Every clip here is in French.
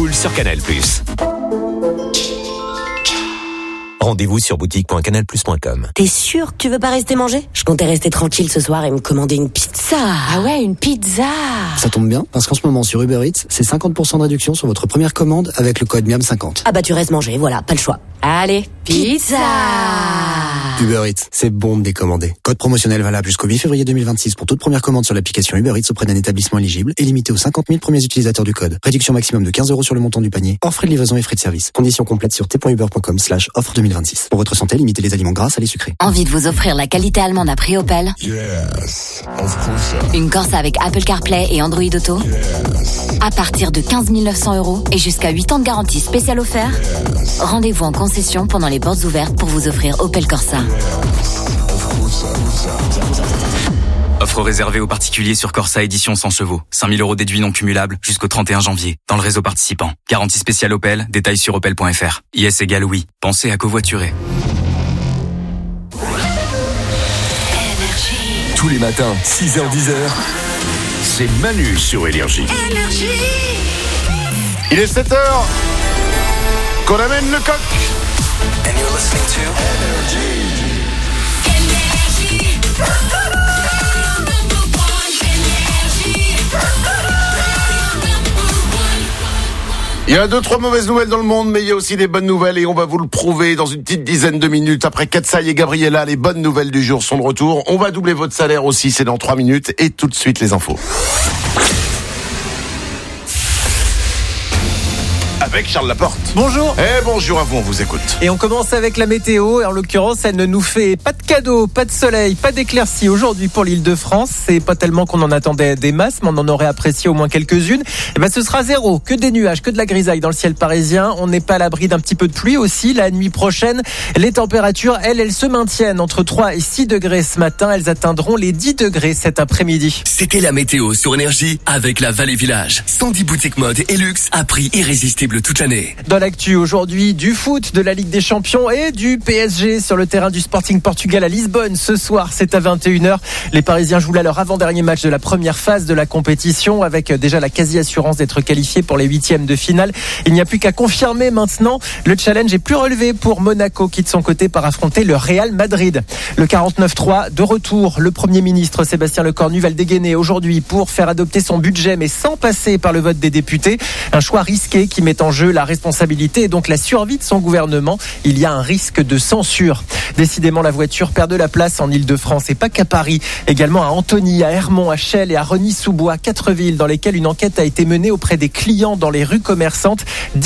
Fool sur Canal+. Rendez-vous sur boutique.canalplus.com. T'es sûr que tu veux pas rester manger ? Je comptais rester tranquille ce soir et me commander une pizza. Ah ouais, une pizza. Ça tombe bien, parce qu'en ce moment sur Uber Eats, c'est 50% de réduction sur votre première commande avec le code MIAM50. Ah bah tu restes manger, voilà, pas le choix. Allez, pizza. Uber Eats, c'est bon de décommander. Code promotionnel valable jusqu'au 8 février 2026 pour toute première commande sur l'application Uber Eats auprès d'un établissement éligible et limité aux 50 000 premiers utilisateurs du code. Réduction maximum de 15 € sur le montant du panier, hors frais de livraison et frais de service. Conditions complètes sur t.uber.com/offre 2026. Pour votre santé, limitez les aliments gras, salés, sucrés. Envie de vous offrir la qualité allemande à prix Opel ? Yes, of course. Une Corsa avec Apple CarPlay et Android Auto ? Yes. À partir de 15 900 € et jusqu'à 8 ans de garantie spéciale offerte ? Rendez-vous en concession pendant les portes ouvertes pour vous offrir Opel Corsa. Offre réservée aux particuliers sur Corsa édition 100 chevaux. 5 000 € déduits non cumulables jusqu'au 31 janvier. Dans le réseau participant. Garantie spéciale Opel. Détails sur opel.fr. IS égale oui. Pensez à covoiturer. Tous les matins, 6h-10h, c'est Manu sur Énergie. Il est 7h qu'on amène le coq. And you're listening to Il y a 2-3 mauvaises nouvelles dans le monde, mais il y a aussi des bonnes nouvelles et on va vous le prouver dans une petite dizaine de minutes. Après Katsai et Gabriella, les bonnes nouvelles du jour sont de retour. On va doubler votre salaire aussi, c'est dans 3 minutes et tout de suite les infos. Avec Charles Laporte. Bonjour. Bonjour à vous, on vous écoute. Et on commence avec la météo. Et en l'occurrence, elle ne nous fait pas de cadeaux, pas de soleil, pas d'éclaircies aujourd'hui pour l'Île-de-France. C'est pas tellement qu'on en attendait des masses, mais on en aurait apprécié au moins quelques-unes. Et ben, ce sera zéro. Que des nuages, que de la grisaille dans le ciel parisien. On n'est pas à l'abri d'un petit peu de pluie aussi. La nuit prochaine, les températures, elles se maintiennent entre 3 et 6 degrés ce matin. Elles atteindront les 10 degrés cet après-midi. C'était la météo sur Énergie avec la Vallée Village. 110 boutiques mode et luxe à prix irrésistible toute l'année. Dans l'actu aujourd'hui, du foot, de la Ligue des Champions et du PSG sur le terrain du Sporting Portugal à Lisbonne. Ce soir, c'est à 21h. Les Parisiens jouent là leur avant-dernier match de la première phase de la compétition avec déjà la quasi-assurance d'être qualifiés pour les 8e de finale. Il n'y a plus qu'à confirmer maintenant. Le challenge est plus relevé pour Monaco qui de son côté part affronter le Real Madrid. Le 49-3 de retour. Le Premier ministre Sébastien Lecornu va le dégainer aujourd'hui pour faire adopter son budget mais sans passer par le vote des députés. Un choix risqué qui met en jeu la responsabilité et donc la survie de son gouvernement. Il y a un risque de censure. Décidément, la voiture perd de la place en Île-de-France et pas qu'à Paris. Également à Antony, à Hermont, à Chelles et à Reny-sous-Bois. 4 villes dans lesquelles une enquête a été menée auprès des clients dans les rues commerçantes.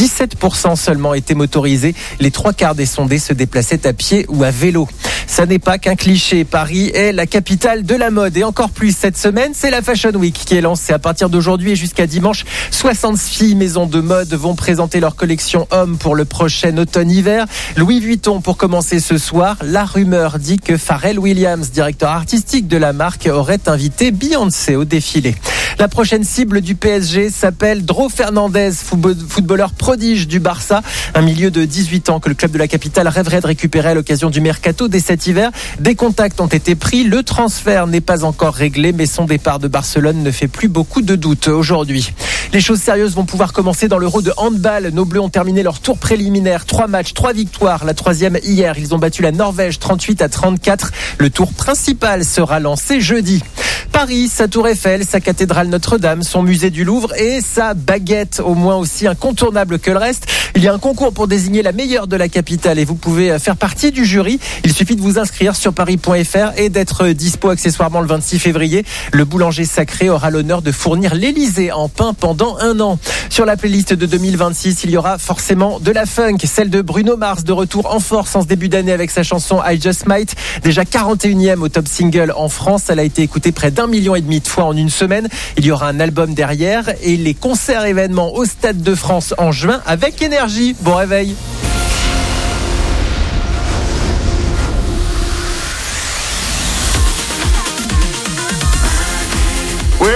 17% seulement étaient motorisés. Les 3/4 des sondés se déplaçaient à pied ou à vélo. Ça n'est pas qu'un cliché. Paris est la capitale de la mode. Et encore plus cette semaine, c'est la Fashion Week qui est lancée. À partir d'aujourd'hui et jusqu'à dimanche, 66 maisons de mode vont présenter leur collection homme pour le prochain automne-hiver. Louis Vuitton pour commencer ce soir. La rumeur dit que Pharrell Williams, directeur artistique de la marque, aurait invité Beyoncé au défilé. La prochaine cible du PSG s'appelle Dro Fernandez, footballeur prodige du Barça. Un milieu de 18 ans que le club de la capitale rêverait de récupérer à l'occasion du mercato dès cet hiver. Des contacts ont été pris. Le transfert n'est pas encore réglé, mais son départ de Barcelone ne fait plus beaucoup de doutes aujourd'hui. Les choses sérieuses vont pouvoir commencer dans l'Euro de handball. Nos Bleus ont terminé leur tour préliminaire. 3 matchs, 3 victoires. La 3e hier. Ils ont battu la Norvège 38-34. Le tour principal sera lancé jeudi. Paris, sa tour Eiffel, sa cathédrale Notre-Dame, son musée du Louvre et sa baguette, au moins aussi incontournable que le reste. Il y a un concours pour désigner la meilleure de la capitale et vous pouvez faire partie du jury. Il suffit de vous inscrire sur paris.fr et d'être dispo accessoirement le 26 février. Le boulanger sacré aura l'honneur de fournir l'Élysée en pain pendant 1 an. Sur la playlist de 2026, il y aura forcément de la funk, celle de Bruno Mars de retour en force en ce début d'année avec sa chanson I Just Might, déjà 41e au top single en France. Elle a été écoutée près d'1,5 million de fois en une semaine. Il y aura un album derrière et les concerts événements au Stade de France en juin avec Énergie. Bon réveil. Oui,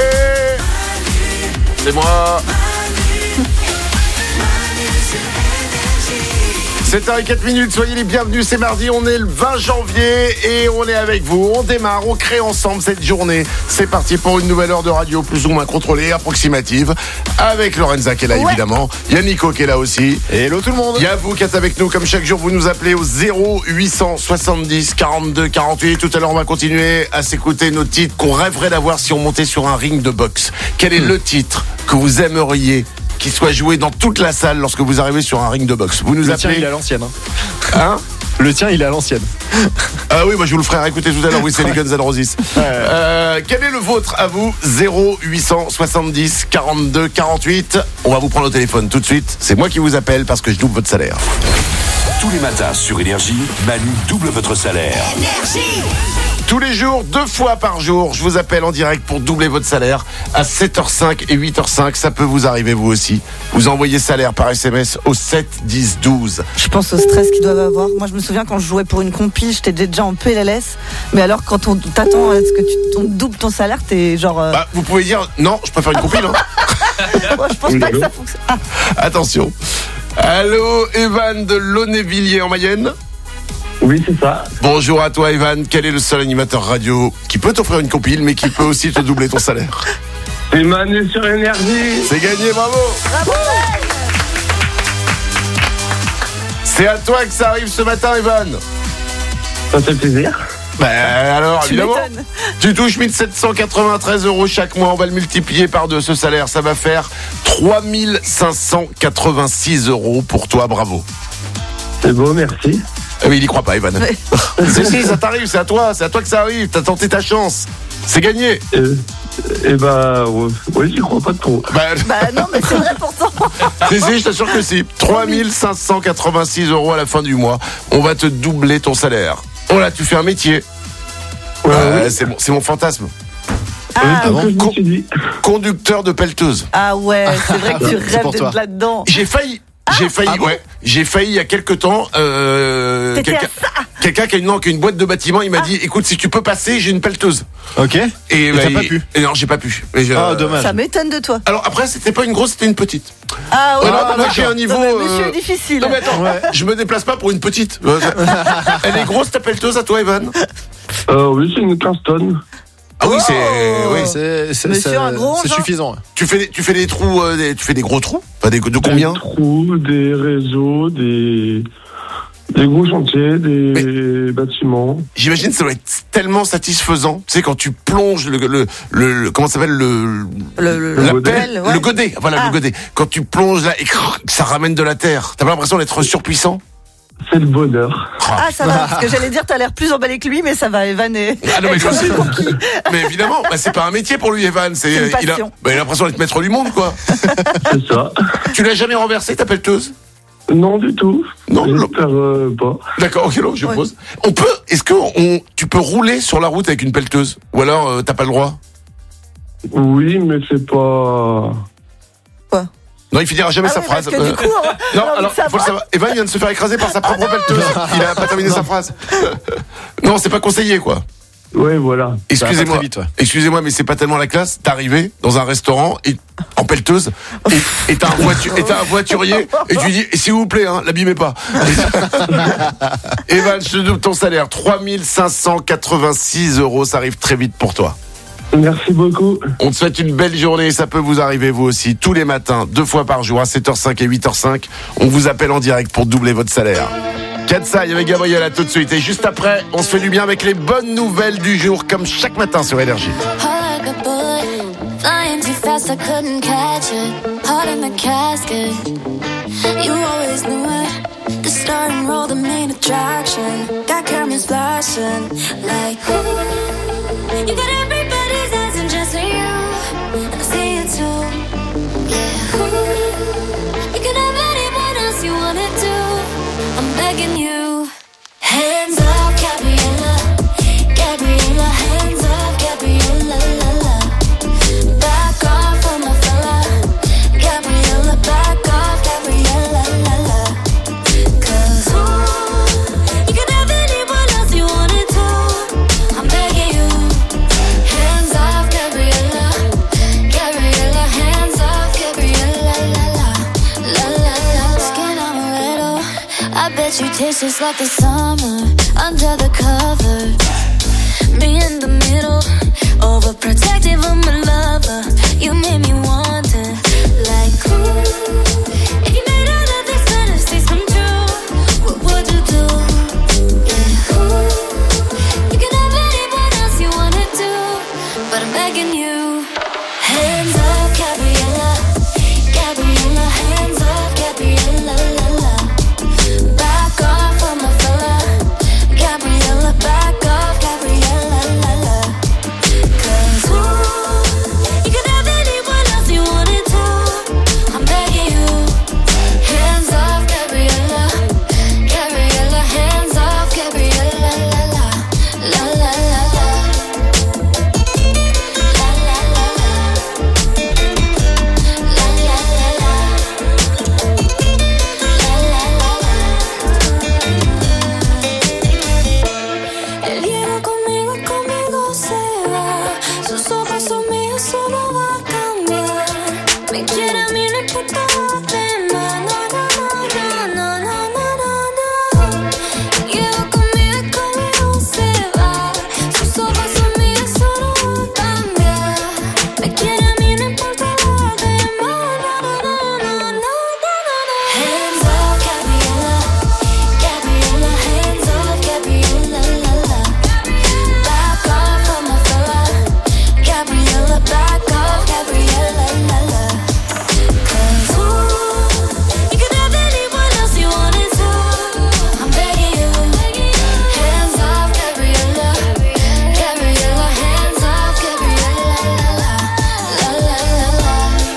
c'est moi. 7h04, soyez les bienvenus, c'est mardi, on est le 20 janvier et on est avec vous, on démarre, on crée ensemble cette journée. C'est parti pour une nouvelle heure de radio plus ou moins contrôlée, approximative, avec Lorenza qui est là évidemment, il y a Nico qui est là aussi. Hello tout le monde. Il y a vous qui êtes avec nous, comme chaque jour vous nous appelez au 0870 42 48. Tout à l'heure on va continuer à s'écouter nos titres qu'on rêverait d'avoir si on montait sur un ring de boxe. Quel est le titre que vous aimeriez qui soit joué dans toute la salle lorsque vous arrivez sur un ring de boxe? Vous nous Le appelez. tien, il est à l'ancienne. Hein? Le tien, il est à l'ancienne. Ah oui, moi je vous le ferai écouter tout à l'heure. Oui, c'est les Guns N' Roses. Quel est le vôtre à vous? 0870 42 48. On va vous prendre au téléphone tout de suite. C'est moi qui vous appelle parce que je double votre salaire. Tous les matins sur Énergie, Manu double votre salaire. Tous les jours, 2 fois par jour, je vous appelle en direct pour doubler votre salaire à 7h05 et 8h05. Ça peut vous arriver vous aussi. Vous envoyez salaire par SMS au 7 10 12. Je pense au stress qu'ils doivent avoir. Moi, je me souviens quand je jouais pour une compil, j'étais déjà en PLS. Mais alors, quand on t'attend à ce que on double ton salaire, t'es genre. Bah, vous pouvez dire non, je préfère une compil. Hein. Moi, je pense pas que ça fonctionne. Ah. Attention. Allô, Evan de Launay-Villiers en Mayenne. Oui, c'est ça. Bonjour à toi, Evan. Quel est le seul animateur radio qui peut t'offrir une compile, mais qui peut aussi te doubler ton salaire? C'est Manu sur Énergie. C'est gagné, bravo. Bravo. C'est à toi que ça arrive ce matin, Evan. Ça fait plaisir. Alors, Tu évidemment, m'étonnes. tu touches 1793 € chaque mois. On va le multiplier par 2. Ce salaire, ça va faire 3586 € pour toi. Bravo. C'est beau, merci. Ah oui, il y croit pas, Evan. Ouais. Si, ça t'arrive, c'est à toi que ça arrive. T'as tenté ta chance. C'est gagné. Et bah, oui, j'y crois pas trop. Bah non, mais c'est vrai pourtant. Si, je t'assure que si. 3586 € à la fin du mois. On va te doubler ton salaire. Oh là, tu fais un métier. Oui. C'est mon fantasme. Ah, Je me suis dit. Conducteur de pelleteuse. ah ouais, c'est vrai que tu rêves pour toi. d'être là-dedans. J'ai failli il y a quelque temps. T'étais à Quelqu'un qui a une boîte de bâtiment, il m'a dit, écoute, si tu peux passer, j'ai une pelleteuse. Ok. Et t'as pas pu. Et non, j'ai pas pu. Dommage. Ça m'étonne de toi. Alors après, c'était pas une grosse, c'était une petite. Ah ouais. Alors, moi, j'ai un niveau. Non, mais monsieur est difficile. Non mais attends, je me déplace pas pour une petite. Elle est grosse ta pelleteuse à toi, Evan? Oui, c'est une 15 tonnes. Ah oui, Monsieur, un gros c'est engin. suffisant. tu fais des trous, tu fais des gros trous. Enfin, de combien? Des trous, des réseaux, des gros chantiers, des bâtiments. J'imagine que ça doit être tellement satisfaisant. Tu sais, quand tu plonges le comment ça s'appelle la godet. pelle, Ouais. le godet. Voilà, le godet. Quand tu plonges là et que ça ramène de la terre. T'as pas l'impression d'être surpuissant? C'est le bonheur. Ah, ça va, parce que j'allais dire, t'as l'air plus emballé que lui, mais ça va, Evan. Ah non, mais je sais. Mais évidemment, c'est pas un métier pour lui, Evan. C'est une il a passion. l'impression d'être maître du monde, quoi. C'est ça. Tu l'as jamais renversé ta pelleteuse? Non, du tout. Non, j'espère pas. D'accord, ok, non, je Ouais. pose. Tu peux rouler sur la route avec une pelleteuse? Ou alors, t'as pas le droit? Oui, mais c'est pas... Non, il finira jamais sa phrase. Parce que du coup, Non, alors, faut le savoir. Evan vient de se faire écraser par sa propre pelleteuse. Il a pas terminé sa phrase. Non, c'est pas conseillé, quoi. Ouais, voilà. Excusez-moi. très vite, ouais. Excusez-moi, mais c'est pas tellement la classe d'arriver dans un restaurant en pelleteuse et t'as un voiturier et tu lui dis, s'il vous plaît, l'abîmez pas. Evan, je te double ton salaire. 3586 €. Ça arrive très vite pour toi. Merci beaucoup. On te souhaite une belle journée, ça peut vous arriver vous aussi, tous les matins, 2 fois par jour, à 7h05 et 8h05. On vous appelle en direct pour doubler votre salaire. Katsai avec Gabriel, à tout de suite. Et juste après, on se fait du bien avec les bonnes nouvelles du jour, comme chaque matin sur Énergie. Flying too fast, I couldn't catch it. Heart in the casket. You always knew it. The starting role, the main attraction. Got cameras flashing like ooh. You got everybody's eyes and just you. And I see it too. Yeah. Ooh. You can have anyone else you wanna do. I'm begging you. Hands up, Gabriella. Gabriella, hands up, Gabriella. La, la. Back off on my fella. Gabriella, back off, Gabriella. La, la. 'Cause you can have anyone else you wanna do. I'm begging you. Hands off, Gabriella. Gabriella, hands off, Gabriella. La, la. La, la, la. Skin on a little. I bet you taste just like the summer under the cover. Me in the middle, overprotective of my lover. You made me wonder, like, ooh, if you made all of these fantasies come true, what would you do? Yeah, ooh, you can have anyone else you wanna do, but I'm begging you. Hands up, Gabriella, Gabriella, hands up, Gabriella, la la. Back off of my fella, Gabriella, back off, Gabriella, la la. 'Cause ooh, you can have anyone else you wanted to. I'm begging you. Hands off, Gabriella, Gabriella, hands off, Gabriella, la la, la la la la. Él llega conmigo y conmigo se va. Sus ojos son míos, eso no va a cambiar. Me quiere a mí, no importa lo demás. No, no, no, no, no, no, no, no. Llega conmigo y conmigo se va. Sus ojos son míos, eso no va a cambiar. Me quiere a mí, no importa lo demás. No, no, no, no, no, no, no. Hands up, Gabriella, Gabriella, hands up, Gabriella, la la. Back off of my fella, Gabriella, back off, Gabriella, la la. 'Cause ooh, you can have anyone else you wanted to. I'm begging you. Hands off, Gabriella, Gabriella, hands off, Gabriella, la la, la la la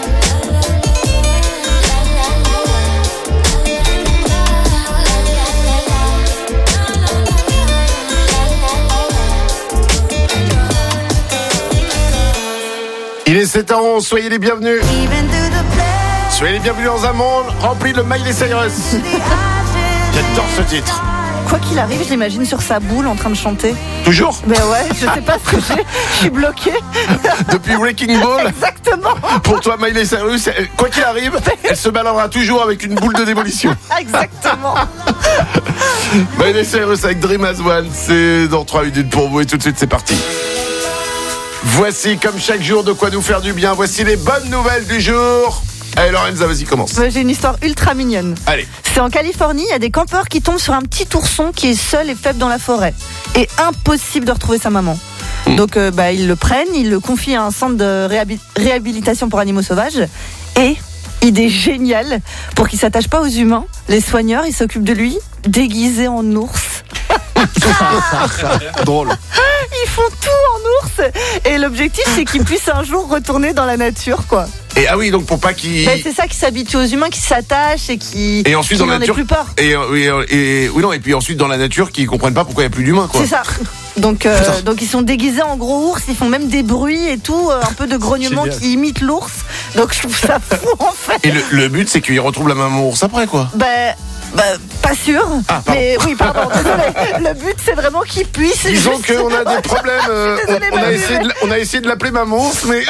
Il est 7h11, soyez les bienvenus. Soyez les bienvenus dans un monde rempli de Miley Cyrus. J'adore ce titre. Quoi qu'il arrive, je l'imagine sur sa boule en train de chanter. Toujours? Ben ouais, je sais pas ce que j'ai. Je suis bloquée. Depuis Wrecking Ball. Exactement. Pour toi, Miley Cyrus, quoi qu'il arrive, elle se baladera toujours avec une boule de démolition. Exactement. Miley Cyrus avec Dream As One, c'est dans 3 minutes pour vous et tout de suite c'est parti. Voici comme chaque jour de quoi nous faire du bien, voici les bonnes nouvelles du jour. Allez Lorenza, vas-y, commence. J'ai une histoire ultra mignonne. Allez. C'est en Californie, il y a des campeurs qui tombent sur un petit ourson qui est seul et faible dans la forêt. Et impossible de retrouver sa maman. Donc ils le prennent, ils le confient à un centre de réhabilitation pour animaux sauvages. Et, idée géniale, pour qu'il s'attache pas aux humains, les soigneurs, ils s'occupent de lui déguisé en ours. Drôle. Ils font tout en ours. Et l'objectif, c'est qu'il puisse un jour retourner dans la nature, quoi. Et ah oui, donc pour pas qu'il... c'est ça, qui s'habitue aux humains, qui s'attachent et qui... Et ensuite qui dans la nature... plus peur. Et puis ensuite dans la nature, qui comprennent pas pourquoi il y a plus d'humains, quoi. C'est ça. Donc ils sont déguisés en gros ours, ils font même des bruits et tout, un peu de grognement qui imite l'ours. Donc je trouve ça fou en fait. Et le but, c'est qu'ils retrouvent la maman ours après, quoi. Pas sûr. Ah, pardon. Mais oui, pardon, désolé. Le but, c'est vraiment qu'ils puissent. Disons qu'on a des problèmes. On a essayé de l'appeler maman ours, mais...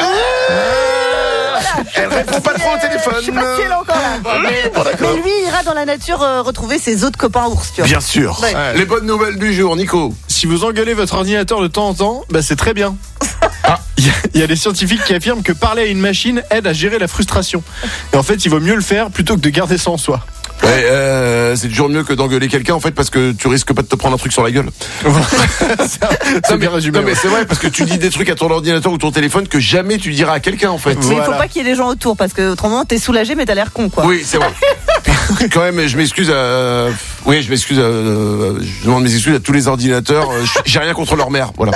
Elle répond pas trop au téléphone. Je sais pas si elle est encore là. Mais lui ira dans la nature retrouver ses autres copains ours, tu vois. Bien sûr. Ouais. Les bonnes nouvelles du jour, Nico. Si vous engueulez votre ordinateur de temps en temps, c'est très bien. Il y a des scientifiques qui affirment que parler à une machine aide à gérer la frustration. Et en fait, il vaut mieux le faire plutôt que de garder ça en soi. Ouais, c'est toujours mieux que d'engueuler quelqu'un en fait, parce que tu risques pas de te prendre un truc sur la gueule. C'est bien résumé. Non mais c'est vrai, parce que tu dis des trucs à ton ordinateur ou ton téléphone que jamais tu diras à quelqu'un en fait. Mais il faut pas qu'il y ait des gens autour, parce que autrement t'es soulagé mais t'as l'air con, quoi. Oui, c'est vrai. Quand même, je m'excuse je demande mes excuses à tous les ordinateurs. J'ai rien contre leur mère, voilà.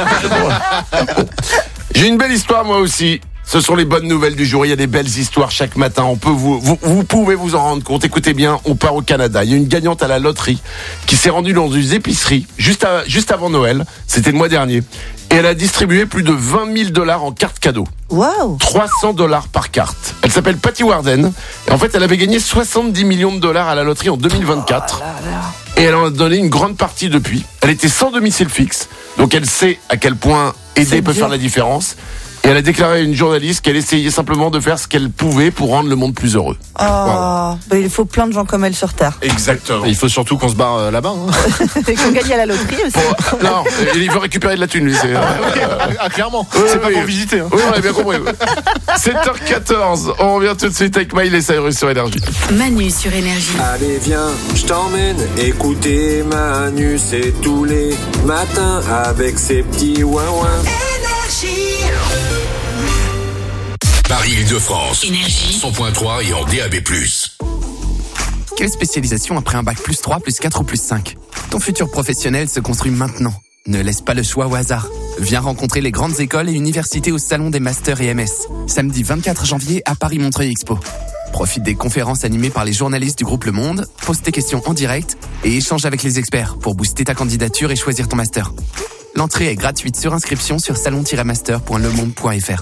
J'ai une belle histoire moi aussi. Ce sont les bonnes nouvelles du jour. Il y a des belles histoires chaque matin. On peut vous pouvez vous en rendre compte. Écoutez bien, on part au Canada. Il y a une gagnante à la loterie qui s'est rendue dans une épicerie juste avant Noël. C'était le mois dernier. Et elle a distribué plus de $20,000 en cartes cadeaux. Waouh! $300 par carte. Elle s'appelle Patty Warden. Et en fait, elle avait gagné 70 millions de dollars à la loterie en 2024. Et elle en a donné une grande partie depuis. Elle était sans domicile fixe. Donc elle sait à quel point aider peut faire la différence. Et elle a déclaré à une journaliste qu'elle essayait simplement de faire ce qu'elle pouvait pour rendre le monde plus heureux. Il faut plein de gens comme elle sur Terre. Exactement. Il faut surtout qu'on se barre là-bas. Et qu'on gagne à la loterie aussi. Non, il veut récupérer de la thune, lui. Clairement. Oui, c'est pas pour visiter. Oui, on a bien compris. 7h14, on revient tout de suite avec Miley Cyrus sur Énergie. Manu sur Énergie. Allez viens, je t'emmène écouter Manu, c'est tous les matins avec ses petits ouin-ouin. Paris-Île-de-France. Énergie. 100.3 et en DAB+. Quelle spécialisation après un bac +3, +4 ou +5 ? Ton futur professionnel se construit maintenant. Ne laisse pas le choix au hasard. Viens rencontrer les grandes écoles et universités au Salon des Masters et MS. Samedi 24 janvier à Paris-Montreuil Expo. Profite des conférences animées par les journalistes du groupe Le Monde, pose tes questions en direct et échange avec les experts pour booster ta candidature et choisir ton master. L'entrée est gratuite sur inscription sur salon-master.lemonde.fr.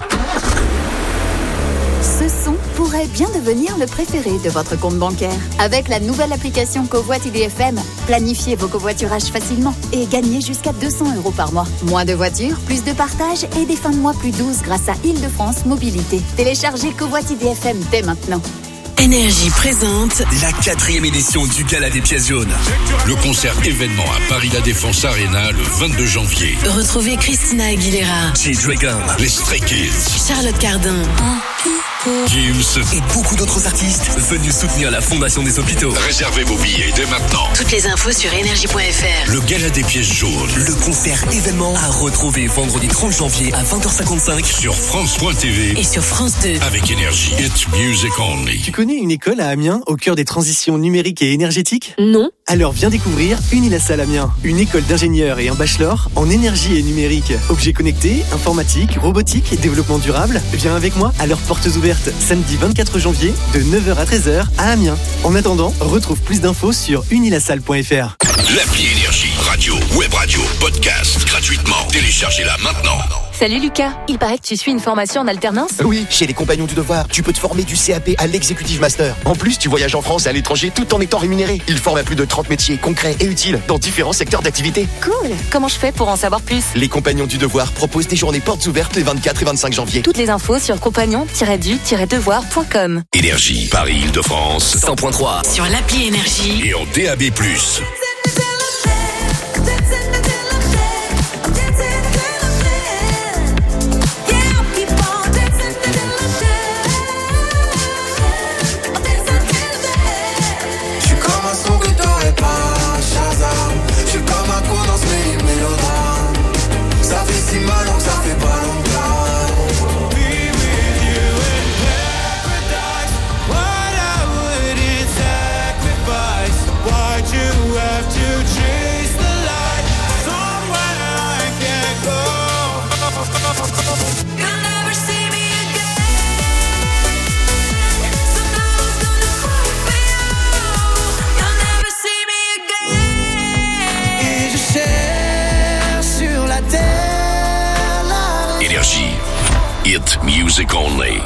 Ce son pourrait bien devenir le préféré de votre compte bancaire. Avec la nouvelle application Covoit IDFM, planifiez vos covoiturages facilement et gagnez jusqu'à 200 € par mois. Moins de voitures, plus de partage et des fins de mois plus douces grâce à Île-de-France Mobilité. Téléchargez Covoit IDFM dès maintenant. Énergie présente la 4e édition du Gala des pièces jaunes. Le concert événement à Paris La Défense Arena le 22 janvier. Retrouvez Christina Aguilera, G-Dragon, les Stray Kids, Charlotte Cardin, Gims et beaucoup d'autres artistes venus soutenir la Fondation des Hôpitaux. Réservez vos billets dès maintenant. Toutes les infos sur énergie.fr. Le Gala des pièces jaunes. Le concert événement à retrouver vendredi 30 janvier à 20h55 sur France.tv et sur France 2. Avec Énergie. It's music only. Tu connais une école à Amiens au cœur des transitions numériques et énergétiques ? Non. Alors viens découvrir Unilassal Amiens, une école d'ingénieurs et un bachelor en énergie et numérique. Objets connectés, informatique, robotique et développement durable. Viens avec moi à leurs portes ouvertes samedi 24 janvier de 9h à 13h à Amiens. En attendant, retrouve plus d'infos sur unilassal.fr. L'appli Énergie, radio, web radio, podcast, gratuitement. Téléchargez-la maintenant. Salut Lucas, il paraît que tu suis une formation en alternance ? Oui, chez les Compagnons du Devoir, tu peux te former du CAP à l'Executive Master. En plus, tu voyages en France et à l'étranger tout en étant rémunéré. Ils forment à plus de 30 métiers concrets et utiles dans différents secteurs d'activité. Cool. Comment je fais pour en savoir plus ? Les Compagnons du Devoir proposent des journées portes ouvertes les 24 et 25 janvier. Toutes les infos sur compagnon-du-devoir.com. Énergie, Paris-Île-de-France, 100.3 sur l'appli Énergie et en DAB+. Hit music only.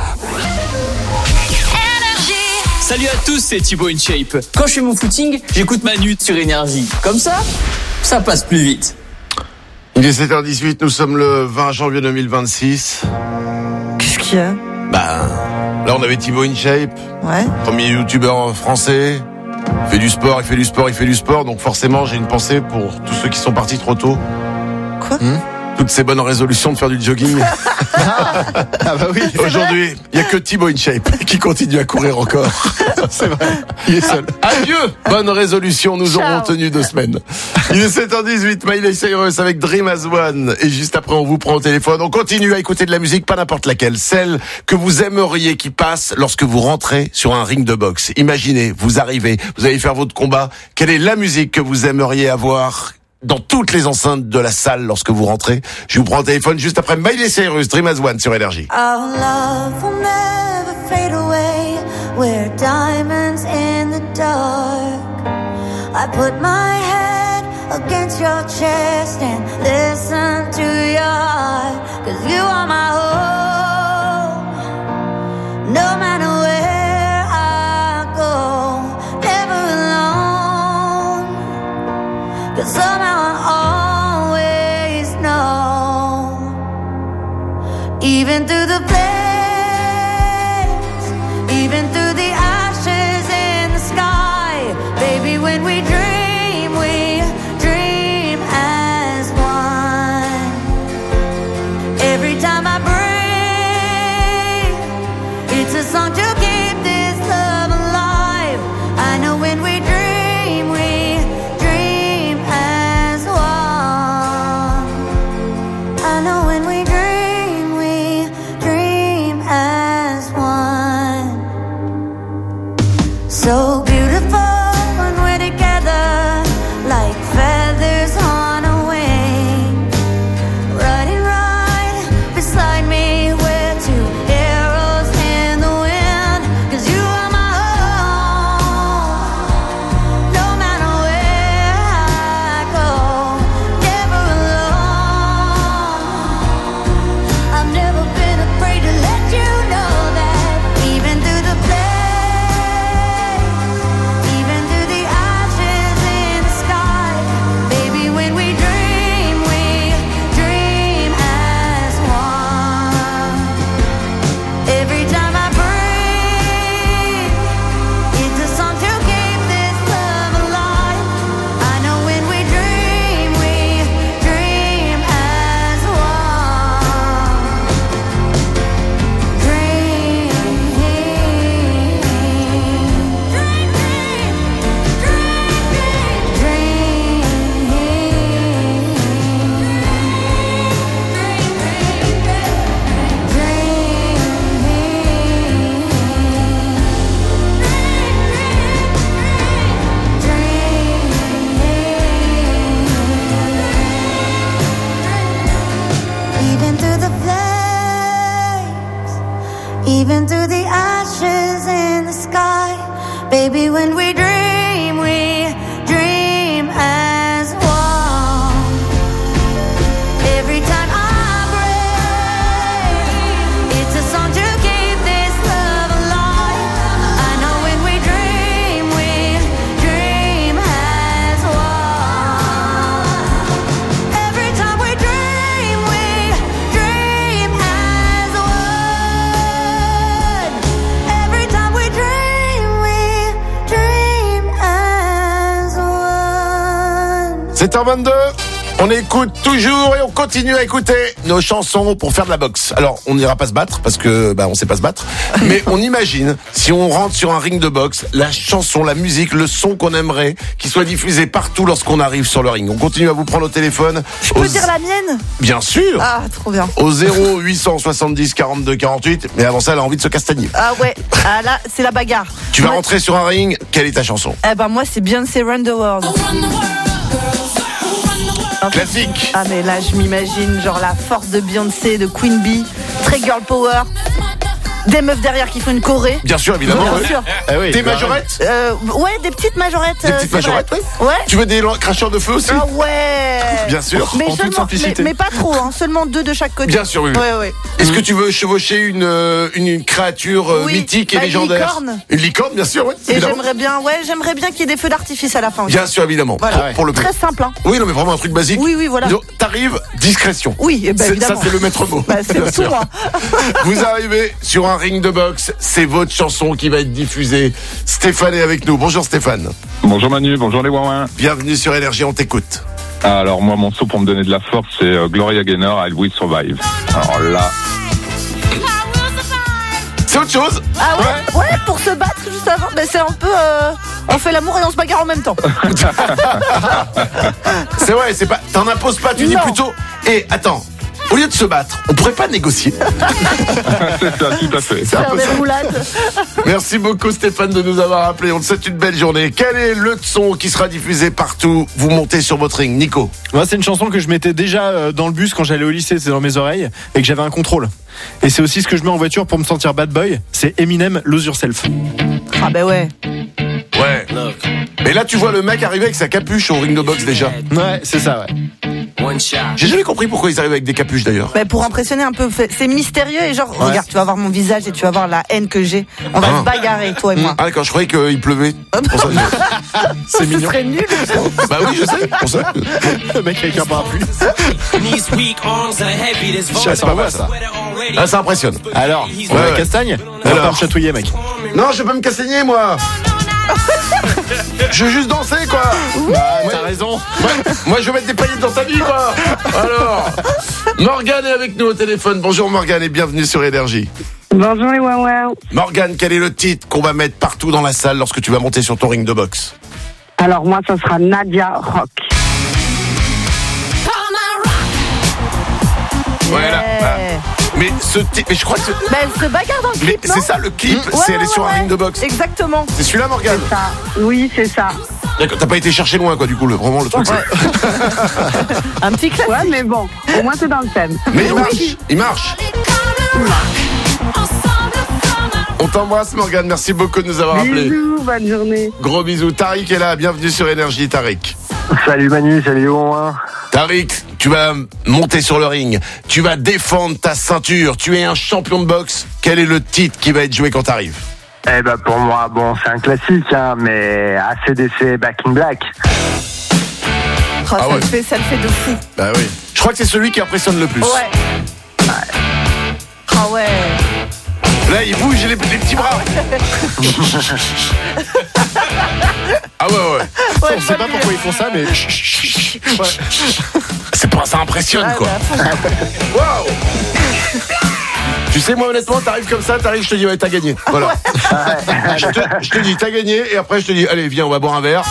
Salut à tous, c'est Thibaut InShape. Quand je fais mon footing, j'écoute Manu sur Énergie. Comme ça passe plus vite. Il est 7h18, nous sommes le 20 janvier 2026. Qu'est-ce qu'il y a ? Là on avait Thibaut InShape, premier youtubeur français. Il fait du sport, donc forcément j'ai une pensée pour tous ceux qui sont partis trop tôt. Quoi ? Toutes ces bonnes résolutions de faire du jogging. Ah bah oui. Aujourd'hui, il n'y a que Thibaut InShape qui continue à courir encore. C'est vrai. Il est seul. Adieu. Bonne résolution, nous aurons tenu 2 semaines. Il est 7h18, Miley Cyrus avec Dream as One. Et juste après, on vous prend au téléphone. On continue à écouter de la musique, pas n'importe laquelle. Celle que vous aimeriez qui passe lorsque vous rentrez sur un ring de boxe. Imaginez, vous arrivez, vous allez faire votre combat. Quelle est la musique que vous aimeriez avoir dans toutes les enceintes de la salle lorsque vous rentrez? Je vous prends au téléphone juste après Miley Cyrus, Dream as One sur Énergie. Our love will never fade away. We're diamonds in the dark. I put my head against your chest and listen to your heart. 'Cause you are my home. No matter where I go, never alone. 'Cause somehow I always know. So beautiful when we're together, like feathers on a wing. Riding right beside me, we're two arrows in the wind. 'Cause you are my own, no matter where I go, never alone. I've never been afraid to let you know that, even through the flames. Even through the ashes in the sky, baby, when we dream as one. Every time I break, it's a song to keep this love alive. I know when we dream as one. Every time we dream as one. Every time we dream as one. C'est en 22. On écoute toujours et on continue à écouter nos chansons pour faire de la boxe. Alors, on n'ira pas se battre parce que on sait pas se battre. Mais on imagine, si on rentre sur un ring de boxe, la chanson, la musique, le son qu'on aimerait qui soit diffusé partout lorsqu'on arrive sur le ring. On continue à vous prendre au téléphone. Je peux dire la mienne ? Bien sûr. Ah, trop bien. Au 0870 42 48. Mais avant ça, elle a envie de se castagner. Ah ouais, ah là, c'est la bagarre. Tu vas rentrer sur un ring, quelle est ta chanson ? Eh ben moi, c'est Beyoncé Run the World. Classique. Ah mais là je m'imagine genre la force de Beyoncé, de Queen Bee, très girl power, des meufs derrière qui font une choré. Bien sûr, évidemment. Bien ouais. sûr. Ah oui, des majorettes. Ouais, des petites majorettes. Des petites majorettes, oui. Ouais. Tu veux des cracheurs de feu aussi ? Ah ouais. Bien sûr. Mais, en toute simplicité. mais pas trop, hein, seulement 2 de chaque côté. Bien sûr, oui. Ouais. Est-ce que tu veux chevaucher une créature mythique et légendaire ? Une licorne, bien sûr, oui. Et j'aimerais bien qu'il y ait des feux d'artifice à la fin aussi. Bien sûr, évidemment. Voilà. Pour le très simple. Hein. Oui, non, mais vraiment un truc basique. Oui, voilà. Donc, t'arrives, discrétion. Oui, évidemment. Ça, c'est le maître mot. C'est tout, moi. Vous arrivez sur un ring de boxe, c'est votre chanson qui va être diffusée. Stéphane est avec nous. Bonjour Stéphane. Bonjour Manu, bonjour les Wawins. Bienvenue sur Énergie, on t'écoute. Alors moi, mon saut pour me donner de la force, c'est Gloria Gaynor, I Will Survive. Alors là... C'est autre chose. Ah ouais, pour se battre juste avant, c'est un peu... on fait l'amour et on se bagarre en même temps. C'est vrai, c'est pas... T'en imposes pas, tu dis plutôt... attends, au lieu de se battre, on pourrait pas négocier. C'est ça, tout à fait. Faire des roulades. Merci beaucoup Stéphane de nous avoir appelé. On te souhaite une belle journée. Quel est le son qui sera diffusé partout ? Vous montez sur votre ring, Nico. Moi, c'est une chanson que je mettais déjà dans le bus quand j'allais au lycée, c'est dans mes oreilles, et que j'avais un contrôle. Et c'est aussi ce que je mets en voiture pour me sentir bad boy. C'est Eminem, Lose Yourself. Ah bah ouais. Ouais. Mais là, tu vois le mec arriver avec sa capuche au ring de boxe déjà. Ouais, c'est ça, ouais. J'ai jamais compris pourquoi ils arrivent avec des capuches d'ailleurs. Bah pour impressionner un peu, c'est mystérieux et genre, regarde, tu vas voir mon visage et tu vas voir la haine que j'ai. On va se bagarrer, toi et moi. Ah d'accord, je croyais qu'il pleuvait. C'est mignon. Ce serait nul. Bah oui, je sais, pour ça. Le mec avec un parapluie. C'est pas mal ça. Ah, ça impressionne. Alors, on a la castagne ? On va pas me chatouiller, mec. Non, je vais pas me castagner, moi. Je veux juste danser, quoi. T'as raison. Moi, je veux mettre des paillettes dans ta vie, quoi. Alors, Morgane est avec nous au téléphone. Bonjour Morgane et bienvenue sur Énergie. Bonjour les Wawa. Morgane, quel est le titre qu'on va mettre partout dans la salle lorsque tu vas monter sur ton ring de boxe ? Alors moi, ça sera Nadia Rock. Voilà. Mais je crois que Mais elle se bagarre dans le clip, non? c'est ça le clip, c'est elle est sur un ring de boxe. Exactement. C'est celui-là, Morgane? C'est ça. Oui, c'est ça. D'accord, t'as pas été chercher loin, quoi, du coup, vraiment le truc. Un petit classique. Ouais, mais bon, au moins c'est dans le thème. Mais il marche. On t'embrasse, Morgane, merci beaucoup de nous avoir appelés. Bisous, bonne journée. Gros bisous. Tariq est là, bienvenue sur Énergie, Tariq. Salut Manu, salut Romain. Tariq, tu vas monter sur le ring, tu vas défendre ta ceinture, tu es un champion de boxe. Quel est le titre qui va être joué quand t'arrives? Eh ben pour moi, bon, c'est un classique, hein, mais AC/DC Back in Black. Ça le fait de fou. Bah oui. Je crois que c'est celui qui impressionne le plus. Ouais. Ah ouais. Là, il bouge les petits bras. Ah ouais. On sait pas pourquoi ils font ça, mais. Ça impressionne, quoi. Waouh. Tu sais, moi, honnêtement, t'arrives comme ça, je te dis, ouais, t'as gagné. Voilà. Je te dis, t'as gagné, et après, je te dis, allez, viens, on va boire un verre.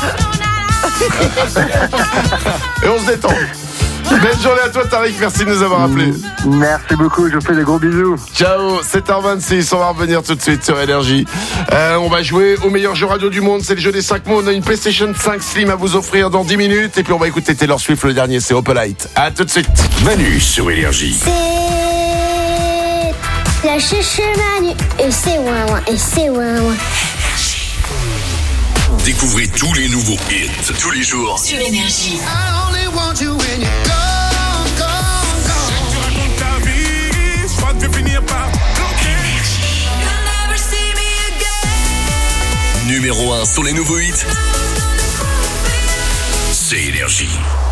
Et on se détend. Belle journée à toi, Tariq, merci de nous avoir appelés. Merci beaucoup, je vous fais des gros bisous. Ciao, 7h26, on va revenir tout de suite sur Énergie. On va jouer au meilleur jeu radio du monde, c'est le jeu des 5 mots. On a une PlayStation 5 Slim à vous offrir dans 10 minutes. Et puis on va écouter Taylor Swift, le dernier, c'est Opalite. À tout de suite. Manu sur Énergie. C'est la chouchou Manu, et c'est ouin et c'est ouin. Découvrez tous les nouveaux hits tous les jours Sur Énergie. Numéro 1 sur les nouveaux hits. C'est Énergie.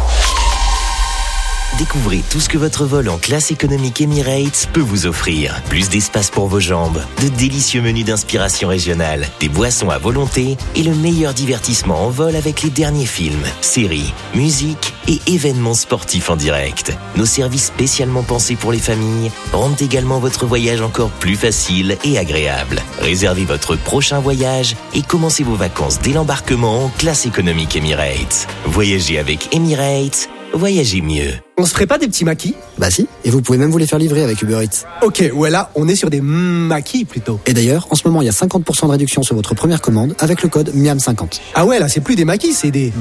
Découvrez tout ce que votre vol en classe économique Emirates peut vous offrir. Plus d'espace pour vos jambes, de délicieux menus d'inspiration régionale, des boissons à volonté et le meilleur divertissement en vol avec les derniers films, séries, musiques et événements sportifs en direct. Nos services spécialement pensés pour les familles rendent également votre voyage encore plus facile et agréable. Réservez votre prochain voyage et commencez vos vacances dès l'embarquement en classe économique Emirates. Voyagez avec Emirates. Voyagez mieux. On se ferait pas des petits maquis? Bah si, et vous pouvez même vous les faire livrer avec Uber Eats. Ok, ouais là, on est sur des maquis plutôt. Et d'ailleurs, en ce moment, il y a 50% de réduction sur votre première commande avec le code MIAM50. Ah ouais, là, c'est plus des maquis, c'est des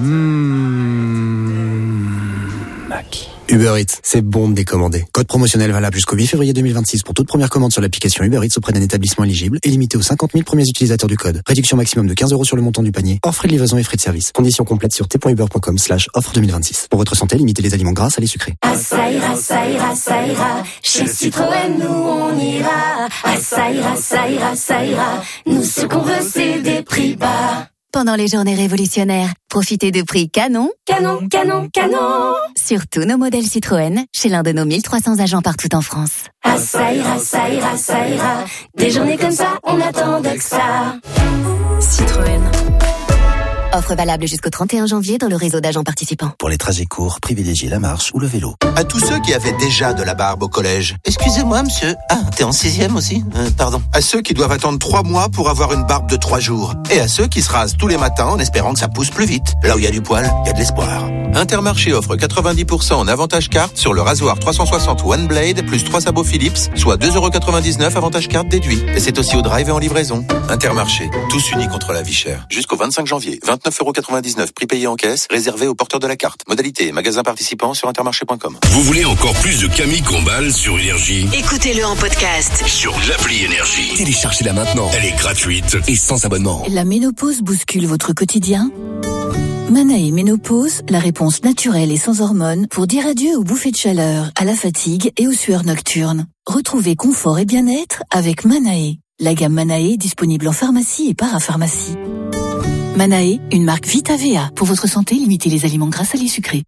maquis. Uber Eats, c'est bon de décommander. Code promotionnel valable jusqu'au 8 février 2026 pour toute première commande sur l'application Uber Eats auprès d'un établissement éligible et limité aux 50 000 premiers utilisateurs du code. Réduction maximum de 15 € sur le montant du panier, hors frais de livraison et frais de service. Conditions complètes sur t.uber.com/offre 2026. Pour votre santé, limitez les aliments gras, salés, sucrés. Ah ça ira, ça ira, ça ira. Chez Citroën, nous on ira. Ah ça ira, ça ira, ça ira. Nous ce qu'on veut c'est des prix bas. Pendant les journées révolutionnaires, profitez de prix canon, Canon, canon, canon. sur tous nos modèles Citroën, chez l'un de nos 1300 agents partout en France. Ah ça ira, ça ira, ça ira. Des journées comme ça, on attendait que ça. Citroën. Offre valable jusqu'au 31 janvier dans le réseau d'agents participants. Pour les trajets courts, privilégiez la marche ou le vélo. À tous ceux qui avaient déjà de la barbe au collège. Excusez-moi, monsieur. Ah, t'es en 6e aussi? Pardon. À ceux qui doivent attendre 3 mois pour avoir une barbe de 3 jours. Et à ceux qui se rasent tous les matins en espérant que ça pousse plus vite. Là où il y a du poil, il y a de l'espoir. Intermarché offre 90% en avantage carte sur le rasoir 360 One Blade plus 3 sabots Philips, soit 2,99 € avantage carte déduit. Et c'est aussi au drive et en livraison. Intermarché, tous unis contre la vie chère. Jusqu'au 25 janvier, 29,99 € prix payé en caisse, réservé aux porteurs de la carte. Modalité, magasin participant sur intermarché.com. Vous voulez encore plus de Camille Combal sur Énergie? Écoutez-le en podcast Sur l'appli Énergie. Téléchargez-la maintenant. Elle est gratuite et sans abonnement. La ménopause bouscule votre quotidien? Manae Ménopause, la réponse naturelle et sans hormones pour dire adieu aux bouffées de chaleur, à la fatigue et aux sueurs nocturnes. Retrouvez confort et bien-être avec Manae. La gamme Manae disponible en pharmacie et parapharmacie. Manae, une marque Vitavea. Pour votre santé, limitez les aliments gras, salés, sucrés.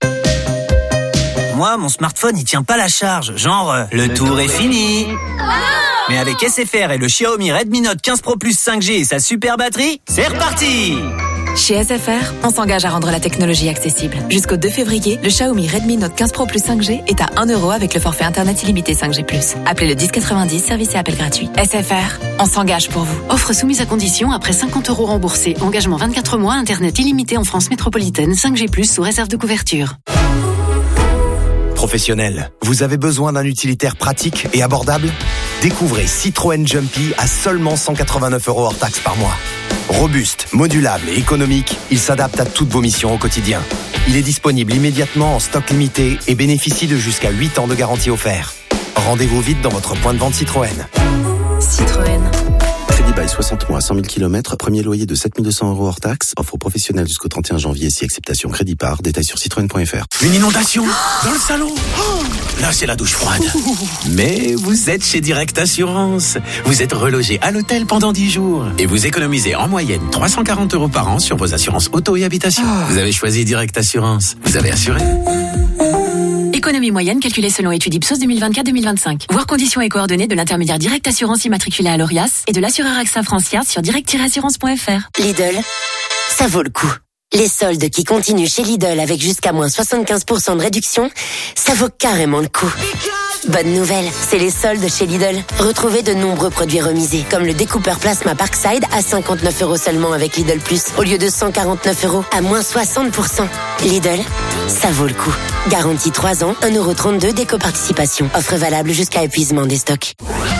Moi, mon smartphone, il tient pas la charge. Genre, le tour est fini. Mais avec SFR et le Xiaomi Redmi Note 15 Pro Plus 5G et sa super batterie, c'est reparti! Chez SFR, on s'engage à rendre la technologie accessible. Jusqu'au 2 février, le Xiaomi Redmi Note 15 Pro Plus 5G est à 1 € avec le forfait internet illimité 5G+. Appelez le 1090, service et appel gratuit. SFR, on s'engage pour vous. Offre soumise à condition après 50 € remboursés. Engagement 24 mois, internet illimité en France métropolitaine, 5G+, sous réserve de couverture. Professionnels, vous avez besoin d'un utilitaire pratique et abordable ? Découvrez Citroën Jumpy à seulement 189 € hors taxe par mois. Robuste, modulable et économique, il s'adapte à toutes vos missions au quotidien. Il est disponible immédiatement en stock limité et bénéficie de jusqu'à 8 ans de garantie offerte. Rendez-vous vite dans votre point de vente Citroën. Citroën. Crédit bail 60 mois, 100 000 km, premier loyer de 7 200 € hors taxe, offre aux professionnels jusqu'au 31 janvier si acceptation crédit par, détail sur citroën.fr. Une inondation dans le salon. Là, c'est la douche froide. Mais vous êtes chez Direct Assurance. Vous êtes relogé à l'hôtel pendant 10 jours. Et vous économisez en moyenne 340 € par an sur vos assurances auto et habitation. Vous avez choisi Direct Assurance. Vous avez assuré. Économie moyenne calculée selon étude Ipsos 2024-2025. Voir conditions et coordonnées de l'intermédiaire Direct Assurance immatriculé à l'ORIAS et de l'assureur AXA Francière sur direct-assurance.fr. Lidl, ça vaut le coup. Les soldes qui continuent chez Lidl avec jusqu'à moins 75% de réduction, ça vaut carrément le coup. Bonne nouvelle, c'est les soldes chez Lidl. Retrouvez de nombreux produits remisés, comme le découpeur plasma Parkside à 59 € seulement avec Lidl Plus, au lieu de 149 € à moins 60%. Lidl, ça vaut le coup. Garantie 3 ans, 1,32 € d'éco-participation. Offre valable jusqu'à épuisement des stocks.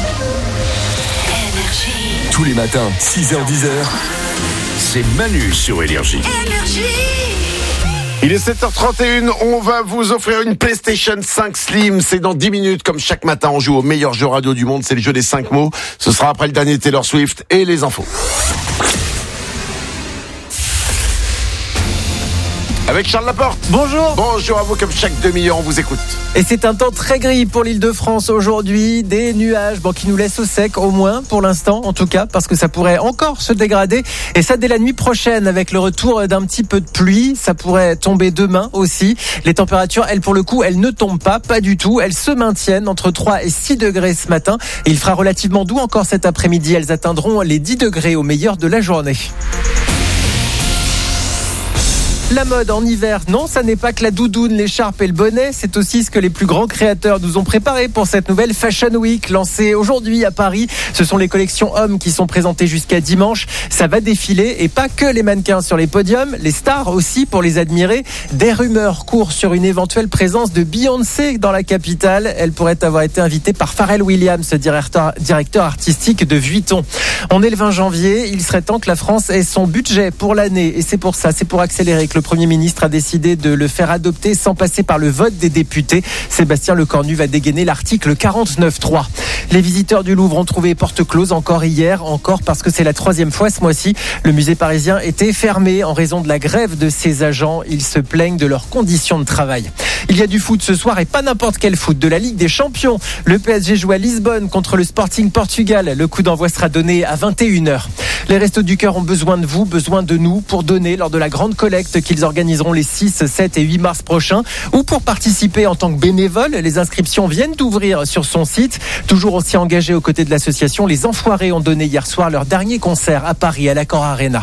Tous les matins, 6h-10h, c'est Manu sur Énergie. Il est 7h31, on va vous offrir une PlayStation 5 Slim, c'est dans 10 minutes, comme chaque matin on joue au meilleur jeu radio du monde, c'est le jeu des 5 mots, ce sera après le dernier Taylor Swift et les infos. Avec Charles Laporte. Bonjour. Bonjour à vous, comme chaque demi-heure, on vous écoute. Et c'est un temps très gris pour l'Île-de-France aujourd'hui, des nuages qui nous laissent au sec, au moins pour l'instant en tout cas, parce que ça pourrait encore se dégrader, et ça dès la nuit prochaine avec le retour d'un petit peu de pluie. Ça pourrait tomber demain aussi. Les températures, elles pour le coup, elles ne tombent pas du tout, elles se maintiennent entre 3 et 6 degrés ce matin, et il fera relativement doux encore cet après-midi. Elles atteindront les 10 degrés au meilleur de la journée. La mode en hiver, non, ça n'est pas que la doudoune, l'écharpe et le bonnet, c'est aussi ce que les plus grands créateurs nous ont préparé pour cette nouvelle Fashion Week lancée aujourd'hui à Paris. Ce sont les collections hommes qui sont présentées jusqu'à dimanche. Ça va défiler, et pas que les mannequins sur les podiums, les stars aussi pour les admirer. Des rumeurs courent sur une éventuelle présence de Beyoncé dans la capitale. Elle pourrait avoir été invitée par Pharrell Williams, directeur artistique de Vuitton. On est le 20 janvier, il serait temps que la France ait son budget pour l'année, et c'est pour accélérer que le Premier ministre a décidé de le faire adopter sans passer par le vote des députés. Sébastien Lecornu va dégainer l'article 49.3. Les visiteurs du Louvre ont trouvé porte close encore hier, parce que c'est la 3e fois ce mois-ci. Le musée parisien était fermé en raison de la grève de ses agents. Ils se plaignent de leurs conditions de travail. Il y a du foot ce soir, et pas n'importe quel foot, de la Ligue des Champions. Le PSG joue à Lisbonne contre le Sporting Portugal. Le coup d'envoi sera donné à 21h. Les Restos du Cœur ont besoin de vous, besoin de nous pour donner lors de la grande collecte qu'ils organiseront les 6, 7 et 8 mars prochains, ou pour participer en tant que bénévole. Les inscriptions viennent d'ouvrir sur son site. Toujours aussi engagés aux côtés de l'association, les Enfoirés ont donné hier soir leur dernier concert à Paris, à l'Accor Arena.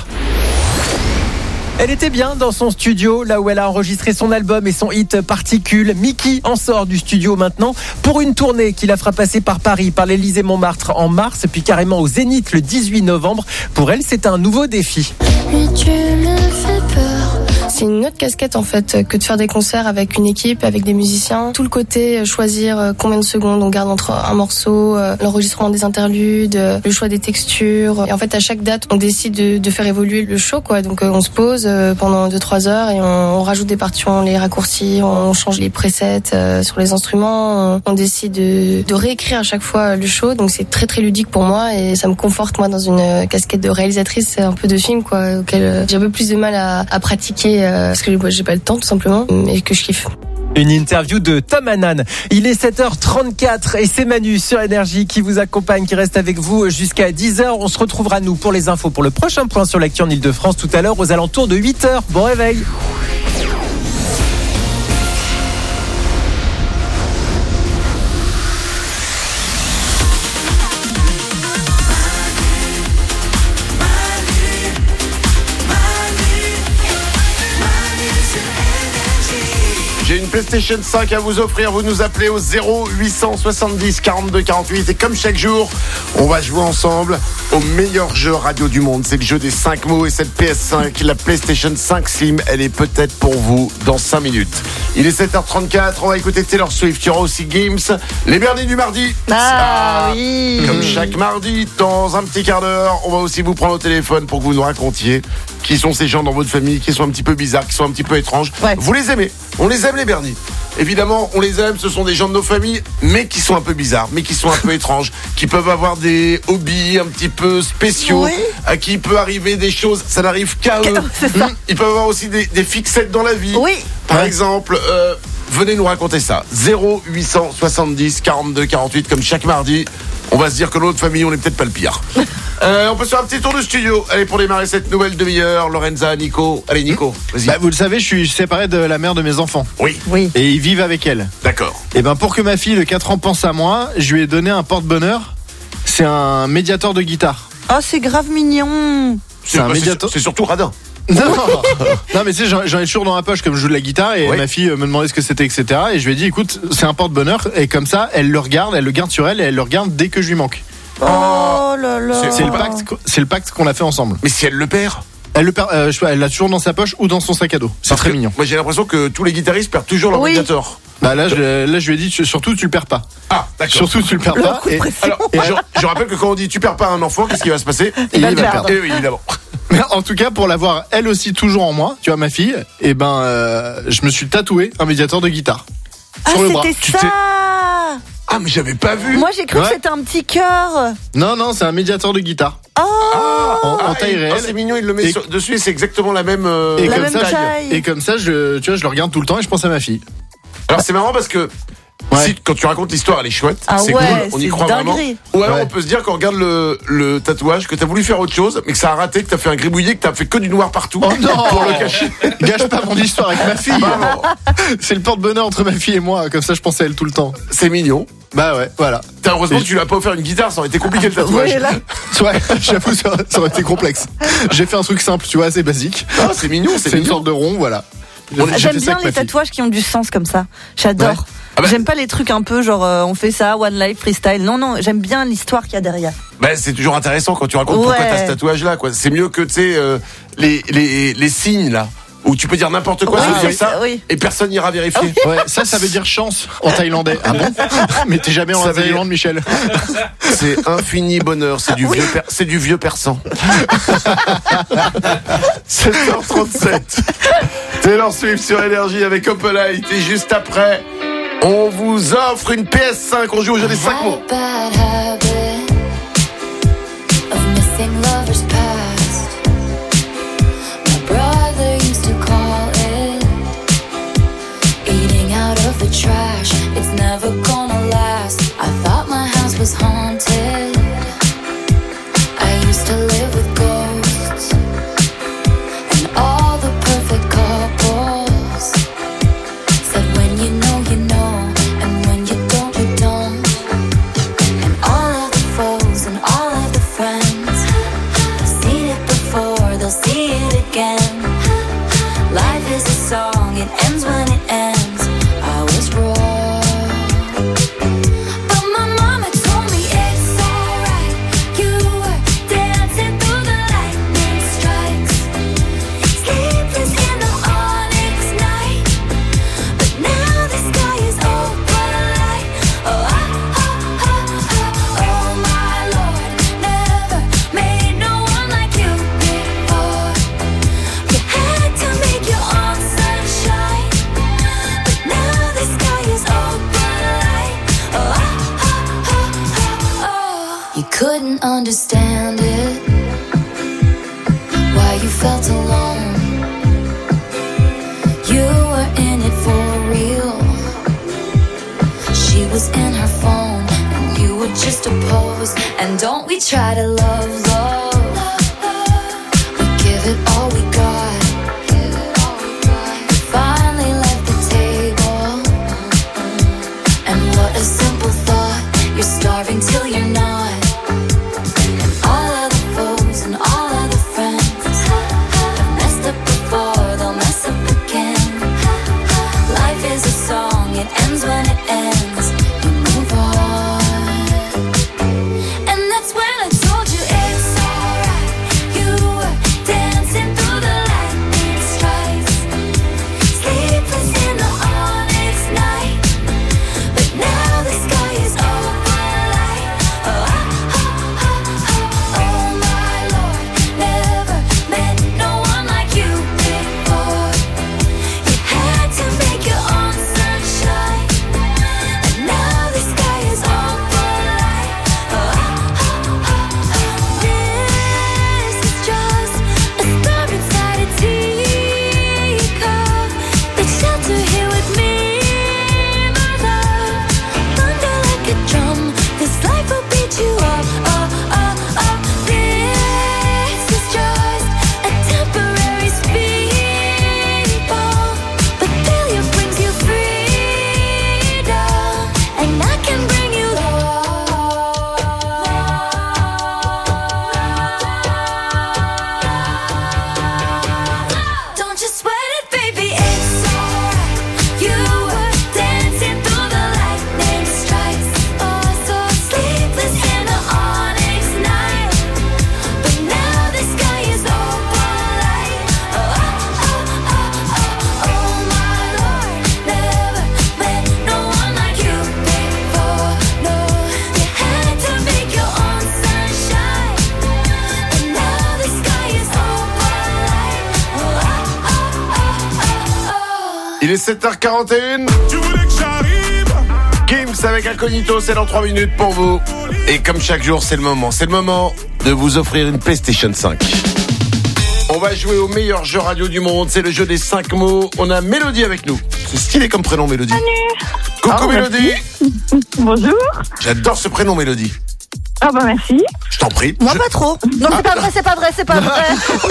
Elle était bien dans son studio, là où elle a enregistré son album et son hit Particules. Mickey en sort du studio maintenant pour une tournée qui la fera passer par Paris, par l'Élysée-Montmartre en mars, puis carrément au Zénith le 18 novembre. Pour elle, c'est un nouveau défi. Mais tu me fais peur. C'est une autre casquette en fait que de faire des concerts avec une équipe, avec des musiciens. Tout le côté choisir combien de secondes on garde entre un morceau, l'enregistrement des interludes, le choix des textures. Et en fait à chaque date on décide de faire évoluer le show quoi. Donc on se pose pendant 2-3 heures et on rajoute des partitions, les raccourcis, on change les presets sur les instruments. On décide de réécrire à chaque fois le show. Donc c'est très très ludique pour moi et ça me conforte moi dans une casquette de réalisatrice un peu de film quoi, auquel j'ai un peu plus de mal à pratiquer parce que j'ai pas le temps tout simplement, et que je kiffe. Une interview de Tom Hannan. Il est 7h34 et c'est Manu sur Énergie qui vous accompagne, qui reste avec vous jusqu'à 10h. On se retrouvera nous pour les infos pour le prochain point sur l'actu en Ile-de-France tout à l'heure aux alentours de 8h. Bon réveil. J'ai une PlayStation 5 à vous offrir. Vous nous appelez au 0870 42 48. Et comme chaque jour, on va jouer ensemble au meilleur jeu radio du monde. C'est le jeu des 5 mots. Et cette PS5, la PlayStation 5 Slim, elle est peut-être pour vous dans 5 minutes. Il est 7h34. On va écouter Taylor Swift. Il y aura aussi Games. Les Bernies du mardi. Oui. Comme chaque mardi, dans un petit quart d'heure, on va aussi vous prendre au téléphone pour que vous nous racontiez qui sont ces gens dans votre famille qui sont un petit peu bizarres, qui sont un petit peu étranges. Ouais. Vous les aimez. On les aime, les Bernies. Évidemment, on les aime. Ce sont des gens de nos familles, mais qui sont un peu bizarres, mais qui sont un peu étranges, qui peuvent avoir des hobbies un petit peu spéciaux, oui. À qui il peut arriver des choses. Ça n'arrive qu'à eux. Ils peuvent avoir aussi des fixettes dans la vie. Oui. Par exemple, venez nous raconter ça. 0870 42 48, comme chaque mardi. On va se dire que dans notre famille, on n'est peut-être pas le pire. On peut se faire un petit tour de studio. Allez, pour démarrer cette nouvelle demi-heure, Lorenza, Nico. Allez, Nico, vas-y. Vous le savez, je suis séparé de la mère de mes enfants. Oui. Et ils vivent avec elle. D'accord. Et pour que ma fille de 4 ans pense à moi, je lui ai donné un porte-bonheur. C'est un médiateur de guitare. Oh, c'est grave mignon. C'est un médiateur. C'est surtout radin. Non mais tu sais, j'en ai toujours dans ma poche comme je joue de la guitare et ma fille me demandait ce que c'était, etc. Et je lui ai dit, écoute, c'est un porte-bonheur et comme ça, elle le garde sur elle et elle le regarde dès que je lui manque. Oh là là. C'est le pacte qu'on a fait ensemble. Mais si elle le perd? Elle le perd, elle l'a toujours dans sa poche ou dans son sac à dos. C'est très mignon. Moi j'ai l'impression que tous les guitaristes perdent toujours leur médiateur. Là, je lui ai dit, surtout tu le perds pas. Ah, d'accord. Surtout tu le perds pas. Je rappelle que quand on dit tu perds pas un enfant, qu'est-ce qui va se passer? Il va le perdre. Oui, évidemment. Mais en tout cas, pour l'avoir elle aussi toujours en moi, tu vois, ma fille, je me suis tatoué un médiateur de guitare sur le bras. C'était ça. Ah, mais j'avais pas vu. Moi j'ai cru que c'était un petit cœur. Non, c'est un médiateur de guitare. En taille réelle. C'est mignon, il le met dessus et c'est exactement la même taille. Et comme ça, tu vois, je le regarde tout le temps et je pense à ma fille. Alors c'est marrant parce que quand tu racontes l'histoire, elle est chouette, c'est cool, on y croit vraiment. Ou alors on peut se dire qu'on regarde le tatouage, que t'as voulu faire autre chose, mais que ça a raté, que t'as fait un gribouillis, que t'as fait que du noir partout pour le cacher. Gâche pas mon histoire avec ma fille. C'est le porte-bonheur entre ma fille et moi, comme ça je pense à elle tout le temps. C'est mignon. Bah ouais, voilà. Heureusement que tu lui as pas offert une guitare, ça aurait été compliqué le tatouage. Ouais, j'avoue, ça aurait été complexe. J'ai fait un truc simple, tu vois, assez basique. Ah, c'est mignon, c'est une sorte de rond, voilà. J'aime bien les tatouages qui ont du sens comme ça. J'adore. J'aime pas les trucs un peu genre on fait ça, one life, freestyle. Non, j'aime bien l'histoire qu'il y a derrière. C'est toujours intéressant quand tu racontes pourquoi t'as ce tatouage là, quoi. C'est mieux que tu sais les signes là. Où tu peux dire n'importe quoi, c'est ça, et personne n'ira vérifier. Ouais, ça veut dire chance en thaïlandais. Ah bon? Mais t'es jamais en Thaïlande, Michel. C'est infini bonheur, c'est du vieux persan. 7h37. Taylor Swift sur Énergie avec Opelite et juste après, on vous offre une PS5. On joue au jeu des 5 mots. Trash, it's never gonna last. I thought my house was haunted. I used to live with ghosts and all the perfect couples said when you know, and when you don't. And all of the foes and all of the friends have seen it before, they'll see it again. Life is a song, it ends when it ends. Couldn't understand it, why you felt alone. You were in it for real. She was in her phone and you were just a pose. And don't we try to love? We give it all we got. We finally left the table. And what a simple thought, you're starving till you're not. Il est 7h41. Tu voulais que j'arrive. Gims avec Incognito, c'est dans 3 minutes pour vous. Et comme chaque jour, c'est le moment de vous offrir une PlayStation 5. On va jouer au meilleur jeu radio du monde, c'est le jeu des 5 mots. On a Mélodie avec nous. C'est stylé comme prénom, Mélodie. Salut. Coucou Mélodie. Bonjour. J'adore ce prénom, Mélodie. Ah bah merci. Je t'en prie. Moi pas trop. Non, c'est pas vrai. Non.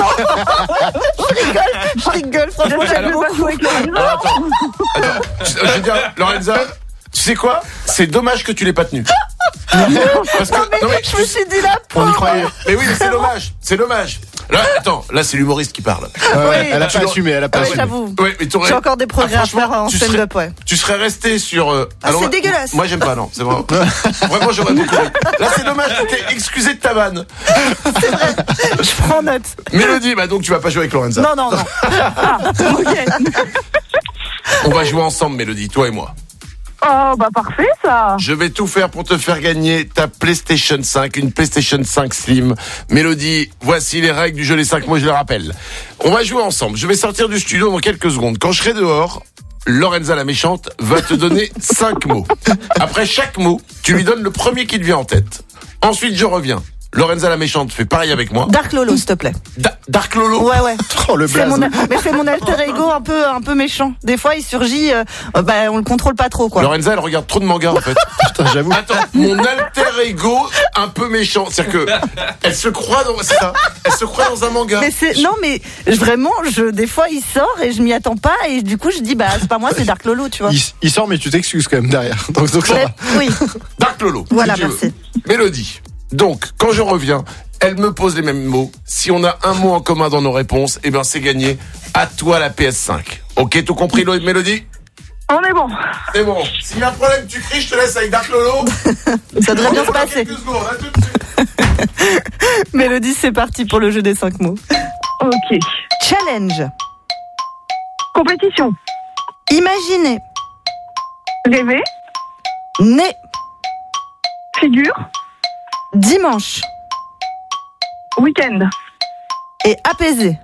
Je rigole, franchement, j'aime beaucoup. Attends. Je veux dire, Lorenza, tu sais quoi? C'est dommage que tu l'aies pas tenu. Parce que, non, mais je me suis dit là, on y croyait. Mais oui, c'est dommage. Là, attends, là c'est l'humoriste qui parle. Elle a pas assumé, j'avoue. Ouais, mais j'ai encore des progrès à faire en stand-up, ouais. Tu serais resté sur. Alors, c'est dégueulasse. Moi j'aime pas, non, c'est vrai. Vraiment, j'aurais beaucoup aimé. Là, c'est dommage, tu t'es excusé de ta vanne. C'est vrai. Je prends note. Mélodie, bah donc tu vas pas jouer avec Lorenza. Non. Ah, ok. On va jouer ensemble, Mélodie, toi et moi. Oh bah parfait ça. Je vais tout faire pour te faire gagner ta PlayStation 5, une PlayStation 5 Slim. Mélodie, voici les règles du jeu des 5 mots, je les rappelle. On va jouer ensemble. Je vais sortir du studio dans quelques secondes. Quand je serai dehors, Lorenza la méchante va te donner 5 mots. Après chaque mot, tu lui donnes le premier qui te vient en tête. Ensuite, je reviens. Lorenza la méchante fait pareil avec moi. Dark Lolo, s'il te plaît. Dark Lolo. Ouais. Oh, le blaze. C'est mon alter ego un peu méchant. Des fois, il surgit, on le contrôle pas trop, quoi. Lorenza, elle regarde trop de mangas, en fait. Putain, j'avoue. Attends, mon alter ego un peu méchant. C'est-à-dire que, elle se croit dans un manga. Mais vraiment, des fois, il sort et je m'y attends pas et du coup, je dis, c'est pas moi, c'est Dark Lolo, tu vois. Il sort, mais tu t'excuses quand même derrière. Donc ça va. Oui. Dark Lolo. Voilà, merci. Mélodie. Donc, quand je reviens, elle me pose les mêmes mots. Si on a un mot en commun dans nos réponses, c'est gagné. À toi la PS5. Ok, tout compris, Mélodie? On est bon. C'est bon. S'il y a un problème, tu cries, je te laisse avec Dark Lolo. Ça devrait bien se passer. Quelques secondes, à tout de suite. Mélodie, c'est parti pour le jeu des 5 mots. Ok. Challenge. Compétition. Imaginer. Rêver. Né. Figure. Dimanche. Week-end. Et apaiser.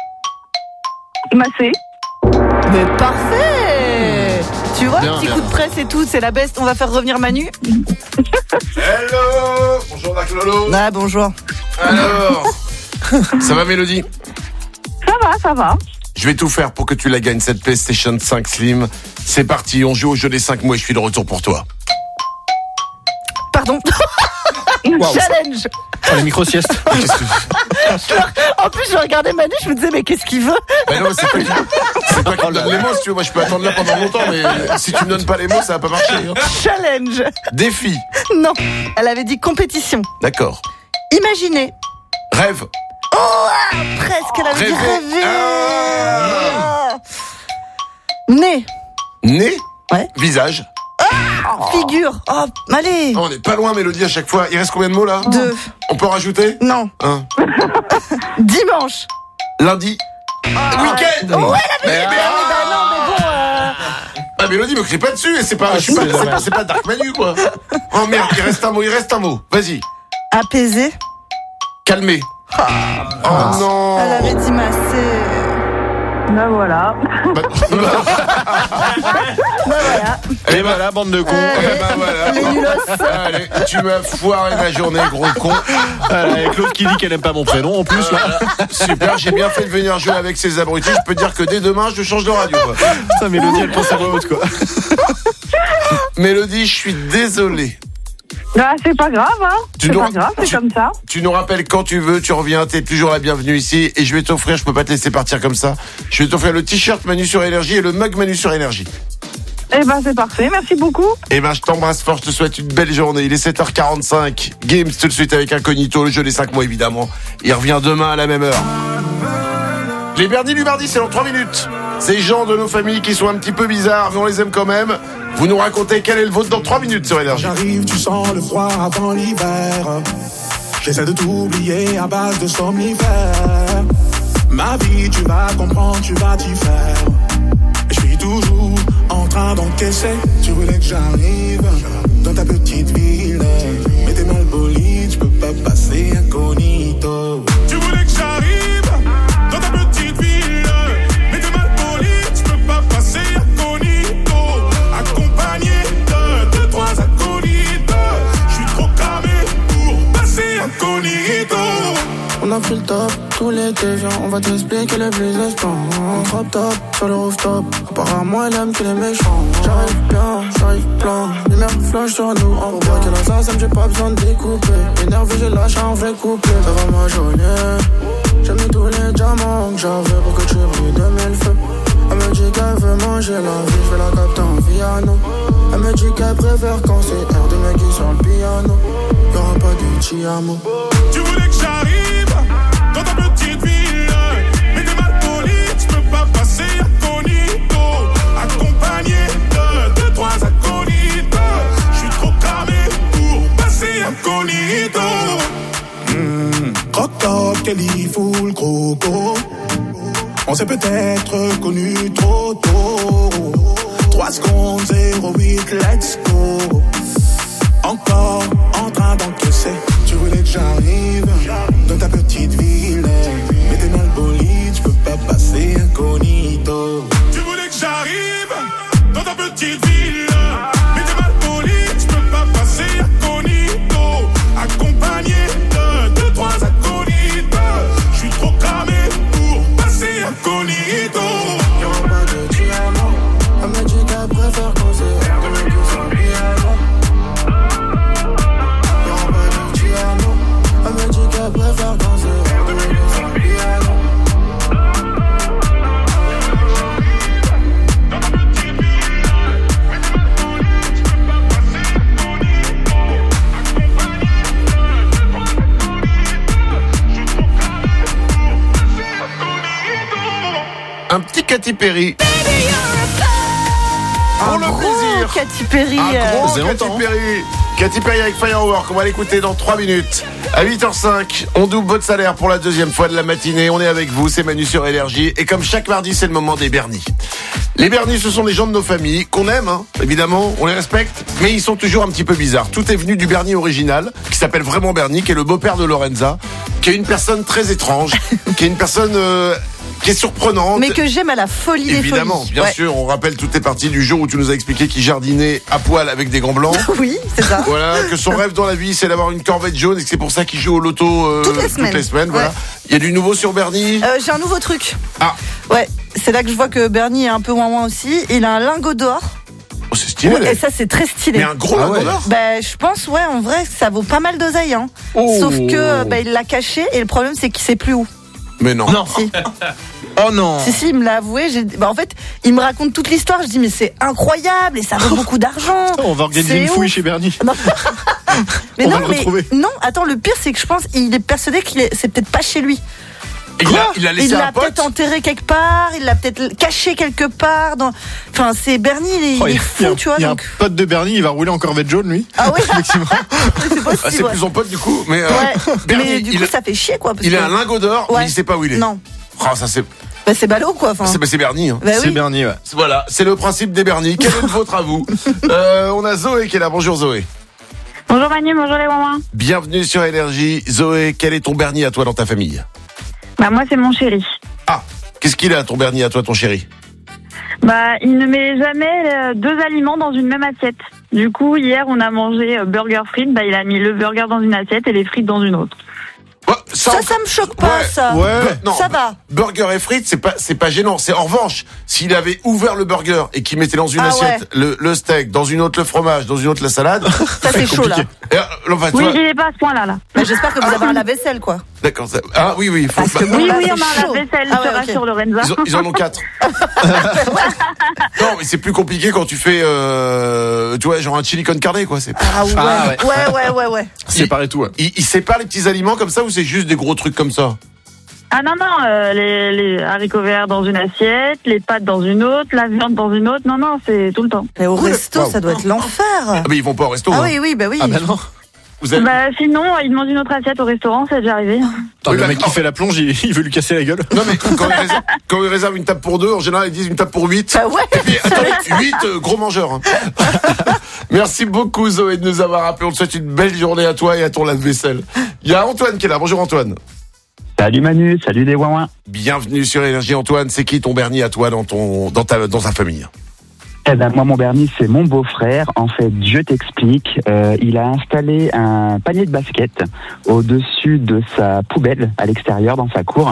Masser. Mais parfait. Tu vois, bien, petit bien. coup de presse et tout, c'est la best. On va faire revenir Manu. Hello. Bonjour Dark Lolo. Ah, bonjour. Alors, ça va Mélodie? Ça va. Je vais tout faire pour que tu la gagnes, cette PlayStation 5 Slim. C'est parti, on joue au jeu des 5 mots et je suis de retour pour toi. Pardon. Wow. Challenge. Oh, les micro-siestes. En plus, je regardais Manu, je me disais, mais qu'est-ce qu'il veut? Non, c'est toi qui me donne les mots, si tu veux. Moi, je peux attendre là pendant longtemps, mais si tu me donnes pas les mots, ça va pas marcher. Hein. Challenge. Défi. Non, elle avait dit compétition. D'accord. Imaginer. Rêve. Oh, presque, elle avait dit rêver. Né. Nez. Ouais. Visage. Figure. Oh, allez. On n'est pas loin, Mélodie, à chaque fois. Il reste combien de mots, là? 2. On peut rajouter? Non. 1. Dimanche. Lundi. Week-end. Ouais, elle avait dit non, mais bon. Ah, Mélodie, me crie pas dessus. Et c'est pas Dark Manu, quoi. Oh merde, il reste un mot. Vas-y. Apaiser. Calmer. Oh non. Elle avait dit masser. Ben voilà. Et voilà, bande de cons. Voilà. Les nulos. Allez, tu m'as foiré ma journée, gros con. Avec l'autre qui dit qu'elle aime pas mon prénom en plus. Là. Super, j'ai bien fait de venir jouer avec ces abrutis. Je peux te dire que dès demain, je change de radio. Quoi. Putain, Mélodie, elle pense à voix haute, quoi. Mélodie, je suis désolé. C'est pas grave, hein. C'est comme ça. Tu nous rappelles quand tu veux, tu reviens, t'es toujours la bienvenue ici. Et je vais t'offrir, je peux pas te laisser partir comme ça, je vais t'offrir le t-shirt Manu sur Énergie et le mug Manu sur Énergie. C'est parfait, merci beaucoup. Je t'embrasse fort, je te souhaite une belle journée. Il est 7h45, Games tout de suite avec Incognito, le jeu des 5 mots évidemment. Il revient demain à la même heure. Les Berdis du mardi, c'est dans 3 minutes. Ces gens de nos familles qui sont un petit peu bizarres, mais on les aime quand même. Vous nous racontez quel est le vôtre dans 3 minutes sur Énergie. J'arrive, tu sens le froid avant l'hiver. J'essaie de t'oublier à base de somnifères. Ma vie, tu vas comprendre, tu vas t'y faire. Je suis toujours en train d'encaisser. Tu voulais que j'arrive dans ta petite ville, mais t'es mal poli, tu peux pas passer incognito. Tu voulais que j'arrive dans ta petite ville, mais t'es mal poli, tu peux pas passer incognito. t'es, viens, on va t'expliquer les business plans. Crop top, sur le rooftop. Apparemment, elle aime que les méchants. J'arrive plein. Lumière flash sur nous. On voit que la sauce, j'ai pas besoin de découper. Énervé, j'ai lâché un vrai couplet. Ça va ma journée. J'ai mis tous les diamants que j'avais pour que tu brilles de mille feux. Elle me dit qu'elle veut manger la vie, je vais la capter en piano. Elle me dit qu'elle préfère quand c'est air de mec qui sur le piano. Y'aura pas de Tiamo. Tu voulais que j'arrive dans ta petite ville, mais t'es mal poli, tu peux pas passer incognito. Accompagné de 2-3 acolytes, je suis trop cramé pour passer incognito. Croc top, Kelly full croco. On s'est peut-être connu trop tôt. 3 secondes, 08, let's go. Encore en train d'encaisser. Tu voulais que j'arrive dans ta petite ville, mais t'es mal poli, tu peux pas passer incognito. Tu voulais que j'arrive dans ta petite ville, mais t'es mal poli, tu peux pas passer incognito. Accompagné de 2-3 acolytes, je suis trop cramé pour passer incognito. Y'aura pas de Tiamo. Elle me dit qu'elle préfère quand c'est air de mec qui sur le piano. Y'aura pas de Tiamo. Elle me dit qu'elle préfère quand c'est air de mec qui sur le piano. Un petit Katy Perry. Pour le plaisir. Katy Perry. Un gros Katy Perry. Katy Perry avec Firework. On va l'écouter dans 3 minutes. À 8h05, on double votre salaire pour la deuxième fois de la matinée. On est avec vous, c'est Manu sur Énergie. Et comme chaque mardi, c'est le moment des Bernies. Les Bernies, ce sont les gens de nos familles qu'on aime, hein, évidemment, on les respecte, mais ils sont toujours un petit peu bizarres. Tout est venu du Bernie original, qui s'appelle vraiment Bernie, qui est le beau-père de Lorenza, qui est une personne très étrange, qui est une personne qui est surprenante. Mais que j'aime à la folie des folies. Évidemment, bien sûr, on rappelle toutes les parties du jour où tu nous as expliqué qu'il jardinait à poil avec des gants blancs. Oui, c'est ça. Voilà, que son rêve dans la vie, c'est d'avoir une Corvette jaune et que c'est pour ça qu'il joue au loto toutes les semaines. Voilà. Ouais. Il y a du nouveau sur Bernie. J'ai un nouveau truc. Ah. Ouais, c'est là que je vois que Bernie est un peu moins aussi. Il a un lingot d'or. Oh, c'est stylé. Ouais, et ça, c'est très stylé. Mais un gros lingot d'or. Bah, je pense, ouais, en vrai, ça vaut pas mal d'oseille. Hein. Oh. Sauf que il l'a caché et le problème, c'est qu'il sait plus où. Mais non. Non. Si. Oh non. Si, il me l'a avoué. En fait, il me raconte toute l'histoire. Je dis, mais c'est incroyable et ça vaut beaucoup d'argent. On va organiser une fouille chez Bernie. Non. Mais On non, va le retrouver. non, attends, le pire, c'est que je pense qu'il est persuadé c'est peut-être pas chez lui. Il a laissé il un l'a pote. peut-être enterré quelque part, il l'a peut-être caché quelque part. Enfin, c'est Bernie, il est fou, tu vois. Il y a donc... un pote de Bernie, il va rouler en Corvette jaune, lui. Ah oui. Effectivement. C'est possible. C'est plus son pote du coup. Mais, Bernie, mais du coup, ça fait chier, quoi. Parce il que... a un lingot d'or, mais il sait pas où il est. Non. Oh, ça c'est. Bah, c'est ballot, quoi. Enfin... C'est Bernie. Hein. Bah, oui. C'est Bernie, ouais. Voilà, c'est le principe des Bernie. Quel est le vôtre à vous? On a Zoé qui est là. Bonjour Zoé. Bonjour Manu, bonjour les mamans. Bienvenue sur Énergie. Zoé, quel est ton Bernie à toi dans ta famille? Bah moi c'est mon chéri. Ah, qu'est-ce qu'il a ton Bernie à toi, ton chéri? Bah il ne met jamais 2 aliments dans une même assiette. Du coup hier on a mangé burger frites, bah il a mis le burger dans une assiette et les frites dans une autre. Ça me choque pas, ça. Non, ça va. Burger et frites, c'est pas gênant. C'est en revanche, s'il avait ouvert le burger et qu'il mettait dans une assiette le steak, dans une autre le fromage, dans une autre la salade. Ça c'est chaud là. Oui, il est pas à ce point-là. Mais j'espère que vous avez un lave-vaisselle, quoi. D'accord. Ah oui. Oui, on a un lave-vaisselle, je te rassure, Lorenza. Ils en ont 4. Non, mais c'est plus compliqué quand tu fais, tu vois, genre un chili con carne, quoi. Ouais. Séparer tout. Il sépare les petits aliments comme ça ou c'est juste des gros trucs comme ça? Ah non, les haricots verts dans une assiette, les pâtes dans une autre, la viande dans une autre. Non, c'est tout le temps. Mais au resto, ça doit être l'enfer. Ah, mais ils vont pas au resto. Ah hein. oui. Ah bah non. Bah sinon, il demande une autre assiette au restaurant, c'est déjà arrivé. Attends, le mec qui fait la plonge, il veut lui casser la gueule. Non mais quand ils réservent une table pour 2, en général ils disent une table pour 8. Ah ouais. Et puis attendez, 8 gros mangeurs. Hein. Merci beaucoup Zoé de nous avoir appelé. On te souhaite une belle journée à toi et à ton lave-vaisselle. Il y a Antoine qui est là. Bonjour Antoine. Salut Manu, salut les ouin-ouin. Bienvenue sur Énergie Antoine. C'est qui ton Bernie à toi dans ta famille? Eh ben moi mon Bernie c'est mon beau-frère. En fait je t'explique. Il a installé un panier de basket au-dessus de sa poubelle à l'extérieur dans sa cour.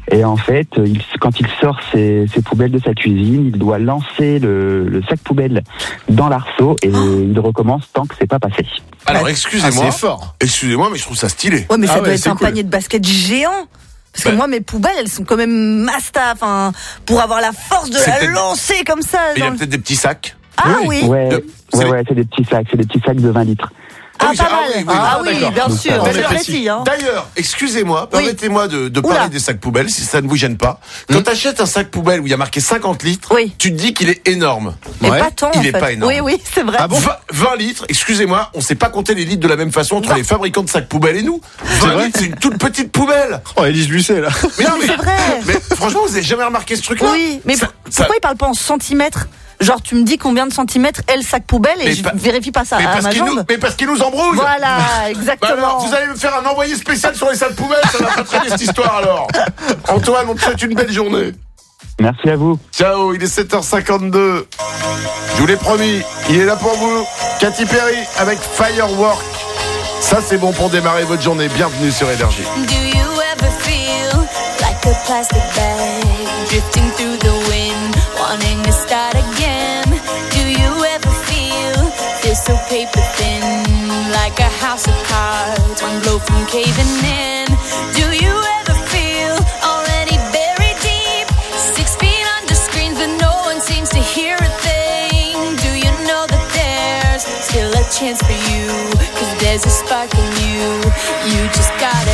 Et en fait, quand il sort ses poubelles de sa cuisine, il doit lancer le sac poubelle dans l'arceau et il recommence tant que c'est pas passé. Alors, excusez-moi. c'est fort. Excusez-moi, mais je trouve ça stylé. Ouais, mais ça doit être un panier de basket géant. Parce que moi, mes poubelles, elles sont quand même masta, pour avoir la force de la lancer comme ça. Mais il y a peut-être des petits sacs. Ah oui. Ouais, c'est des petits sacs de 20 litres. Ah, pas mal. Oui, bien sûr. D'ailleurs, excusez-moi, permettez-moi de parler des sacs poubelles, si ça ne vous gêne pas. Quand tu achètes un sac poubelle où il y a marqué 50 litres, tu te dis qu'il est énorme. Mais pas tant, il est pas énorme. Oui, c'est vrai. Ah bon 20 litres, excusez-moi, on ne sait pas compter les litres de la même façon entre les fabricants de sacs poubelles et nous. 20 litres, c'est une toute petite poubelle. Oh, Élise Lucet, là. Mais non, c'est vrai. Mais franchement, vous avez jamais remarqué ce truc-là? Oui, mais pourquoi ils parlent pas en centimètres? Genre, tu me dis combien de centimètres est le sac poubelle et je vérifie pas ça à ma jambe. Mais parce qu'ils nous embrouillent. Voilà, exactement. Alors, vous allez me faire un envoyé spécial sur les sacs poubelles, ça va pas traîner cette histoire alors. Antoine, on te souhaite une belle journée. Merci à vous. Ciao, il est 7h52. Je vous l'ai promis, il est là pour vous. Katy Perry avec Firework. Ça, c'est bon pour démarrer votre journée. Bienvenue sur Énergie. Do you ever feel like a plastic bag drifting through the wind, wanting to start again? Do you ever feel so paper thin, like a house of cards, one blow from caving in? Do you ever feel already buried deep, 6 feet under screens but no one seems to hear a thing? Do you know that there's still a chance for you, 'cause there's a spark in you, you just gotta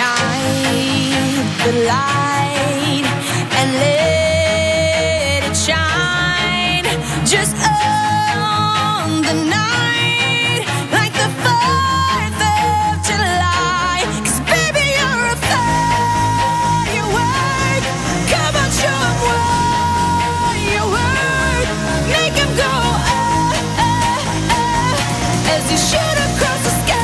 ignite the light and let it shine, just on the night, like the 4th of July, 'cause baby you're a firework, come on show 'em what you're worth, make 'em go as you shoot across the sky.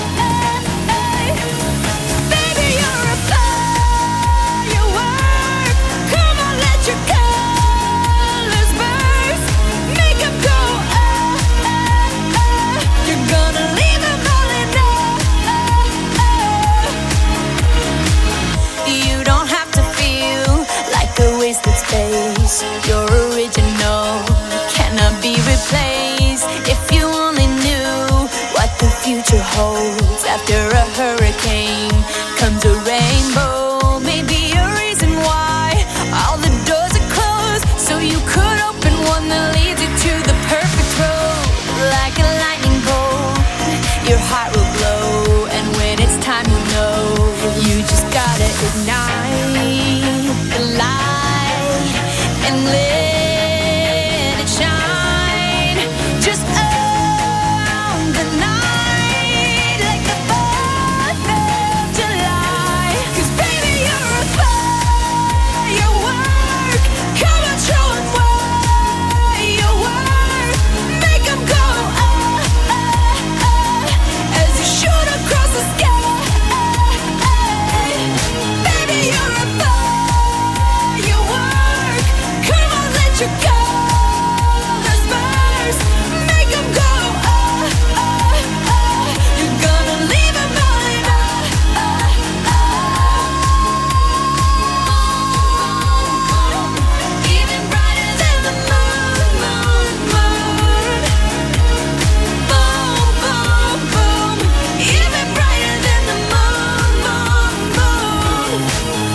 You're original, cannot be replaced. If you only knew what the future holds, after a hurricane comes a rainbow. Maybe a reason why all the doors are closed, so you could open one that leads you to the perfect road. Like a lightning bolt, your heart will glow, and when it's time you know, you just gotta ignite the light and let it shine, just on the night, like the 4th of July, 'cause baby you're a firework, come on show 'em what you're worth, make 'em go as you shoot across the sky, baby you're a firework, come on let your colors burst, make 'em go you're gonna leave 'em all in even brighter than the moon, boom, boom, boom, even brighter than the moon.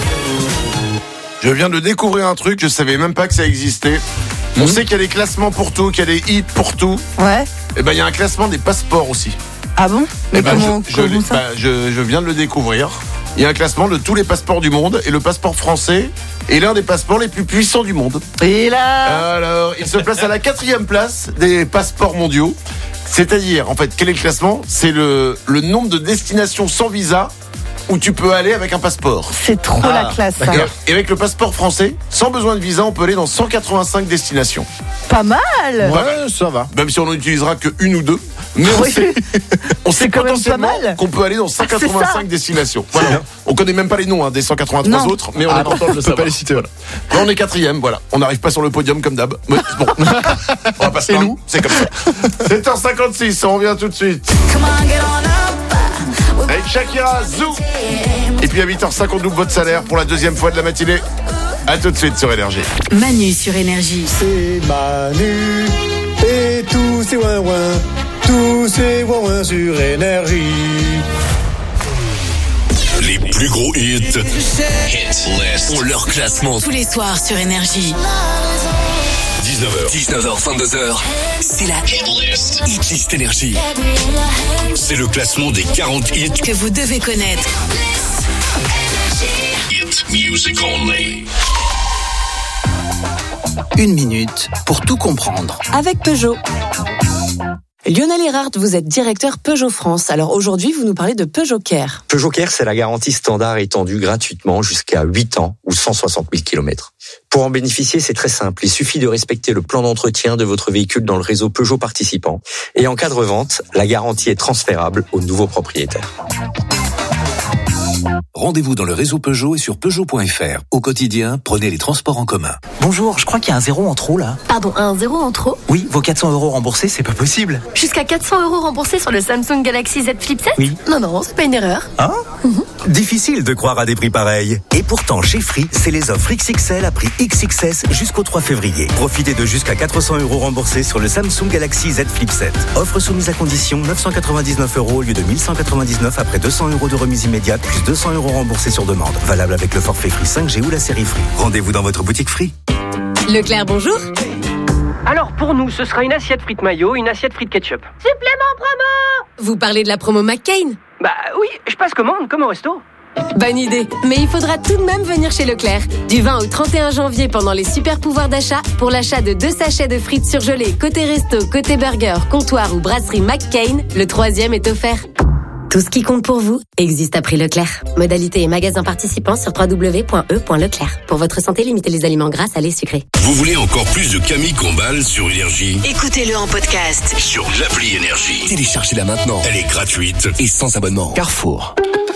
Je viens de découvrir un truc, je savais même pas que ça existait. On sait qu'il y a des classements pour tout, qu'il y a des hits pour tout. Ouais. Et ben il y a un classement des passeports aussi. Ah bon? Mais Eh ben, comment ça? je viens de le découvrir. Il y a un classement de tous les passeports du monde et le passeport français est l'un des passeports les plus puissants du monde. Et là, Alors, il se place à la 4e place des passeports mondiaux. C'est-à-dire, en fait, quel est le classement? C'est le nombre de destinations sans visa où tu peux aller avec un passeport. c'est trop la classe, ça. Et avec le passeport français, sans besoin de visa, on peut aller dans 185 destinations. Pas mal. Ouais, ça va. Même si on n'en utilisera que une ou deux. Mais on Oui. sait, on sait quand même potentiellement pas mal. qu'on peut aller dans c'est 185 destinations. Voilà. On connaît même pas les noms des 183 Non. autres, mais on est content de le On peut savoir. pas les citer, voilà. Là, on est 4e, voilà. On n'arrive pas sur le podium comme d'hab. Mais bon, on va pas se plaindre. C'est comme ça. 7h56, on revient tout de suite. Come on, get on up. Avec Shakira, Zou. Et Et puis à 8h05, on double votre salaire pour la deuxième fois de la matinée. À tout de suite sur Énergie. Manu sur Énergie. C'est Manu et tous ces ouin-ouin, tous ces ouin-ouin sur Énergie. Les plus gros hits. Hit List. Ont leur classement. Tous les soirs sur Énergie. 19h, 22h. C'est la Hit List. Hit List Énergie. C'est le classement des 40 hits que vous devez connaître. Hit music only. 1 minute pour tout comprendre. Avec Peugeot. Lionel Erhardt, vous êtes directeur Peugeot France. Alors aujourd'hui, vous nous parlez de Peugeot Care. Peugeot Care, c'est la garantie standard étendue gratuitement jusqu'à 8 ans ou 160 000 km. Pour en bénéficier, c'est très simple. Il suffit de respecter le plan d'entretien de votre véhicule dans le réseau Peugeot participant. Et en cas de revente, la garantie est transférable au nouveau propriétaire. Rendez-vous dans le réseau Peugeot et sur Peugeot.fr. Au quotidien, prenez les transports en commun. Bonjour, je crois qu'il y a un 0 en trop là. Pardon, un 0 en trop? Oui, vos 400 € remboursés, c'est pas possible. Jusqu'à 400 € remboursés sur le Samsung Galaxy Z Flip 7? Oui. Non, c'est pas une erreur. Hein? Difficile de croire à des prix pareils. Et pourtant, chez Free, c'est les offres XXL à prix XXS jusqu'au 3 février. Profitez de jusqu'à 400 € remboursés sur le Samsung Galaxy Z Flip 7. Offre soumise à condition, 999 € au lieu de 1199 après 200 € de remise immédiate, plus 200 € remboursés sur demande. Valable avec le forfait Free 5G ou la série Free. Rendez-vous dans votre boutique Free. Leclerc, bonjour. Alors pour nous, ce sera une assiette frites mayo, une assiette frites ketchup. Supplément promo. Vous parlez de la promo McCain? Bah oui, je passe commande comme au resto. Bonne idée, mais il faudra tout de même venir chez Leclerc. Du 20 au 31 janvier pendant les super pouvoirs d'achat, pour l'achat de 2 sachets de frites surgelées côté resto, côté burger, comptoir ou brasserie McCain, le 3e est offert. Tout ce qui compte pour vous existe à prix Leclerc. Modalité et magasins participants sur www.e.leclerc. Pour votre santé, limitez les aliments gras, salés, sucrés. Vous voulez encore plus de Camille Combal sur Énergie? Écoutez-le en podcast. Sur l'appli Énergie. Téléchargez-la maintenant. Elle est gratuite et sans abonnement. Carrefour.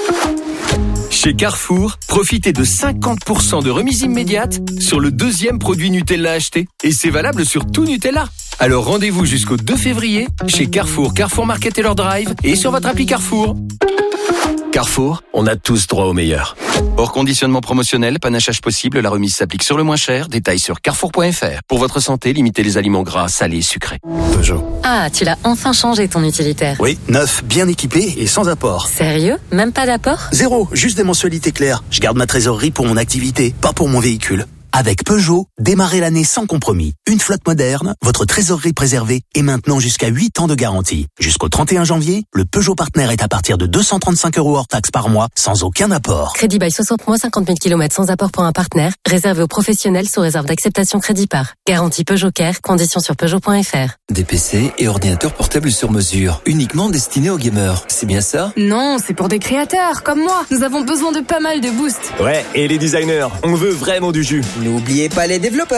Chez Carrefour, profitez de 50% de remise immédiate sur le 2e produit Nutella acheté. Et c'est valable sur tout Nutella. Alors rendez-vous jusqu'au 2 février chez Carrefour, Carrefour Market Taylor Drive et sur votre appli Carrefour. Carrefour, on a tous droit au meilleur. Hors conditionnement promotionnel, panachage possible, la remise s'applique sur le moins cher. Détails sur carrefour.fr. Pour votre santé, limitez les aliments gras, salés, sucrés. Peugeot. Ah, tu l'as enfin changé ton utilitaire. Oui, neuf, bien équipé et sans apport. Sérieux? Même pas d'apport? 0, juste des mensualités claires. Je garde ma trésorerie pour mon activité, pas pour mon véhicule. Avec Peugeot, démarrez l'année sans compromis. Une flotte moderne, votre trésorerie préservée et maintenant jusqu'à 8 ans de garantie. Jusqu'au 31 janvier, le Peugeot Partner est à partir de 235 € hors taxe par mois, sans aucun apport. Crédit by 60 mois, 50 000 km sans apport pour un partenaire, réservé aux professionnels sous réserve d'acceptation crédit par. Garantie Peugeot Care, conditions sur Peugeot.fr. Des PC et ordinateurs portables sur mesure, uniquement destinés aux gamers. C'est bien ça? Non, c'est pour des créateurs, comme moi. Nous avons besoin de pas mal de boost. Ouais, et les designers, on veut vraiment du jus. N'oubliez pas les développeurs.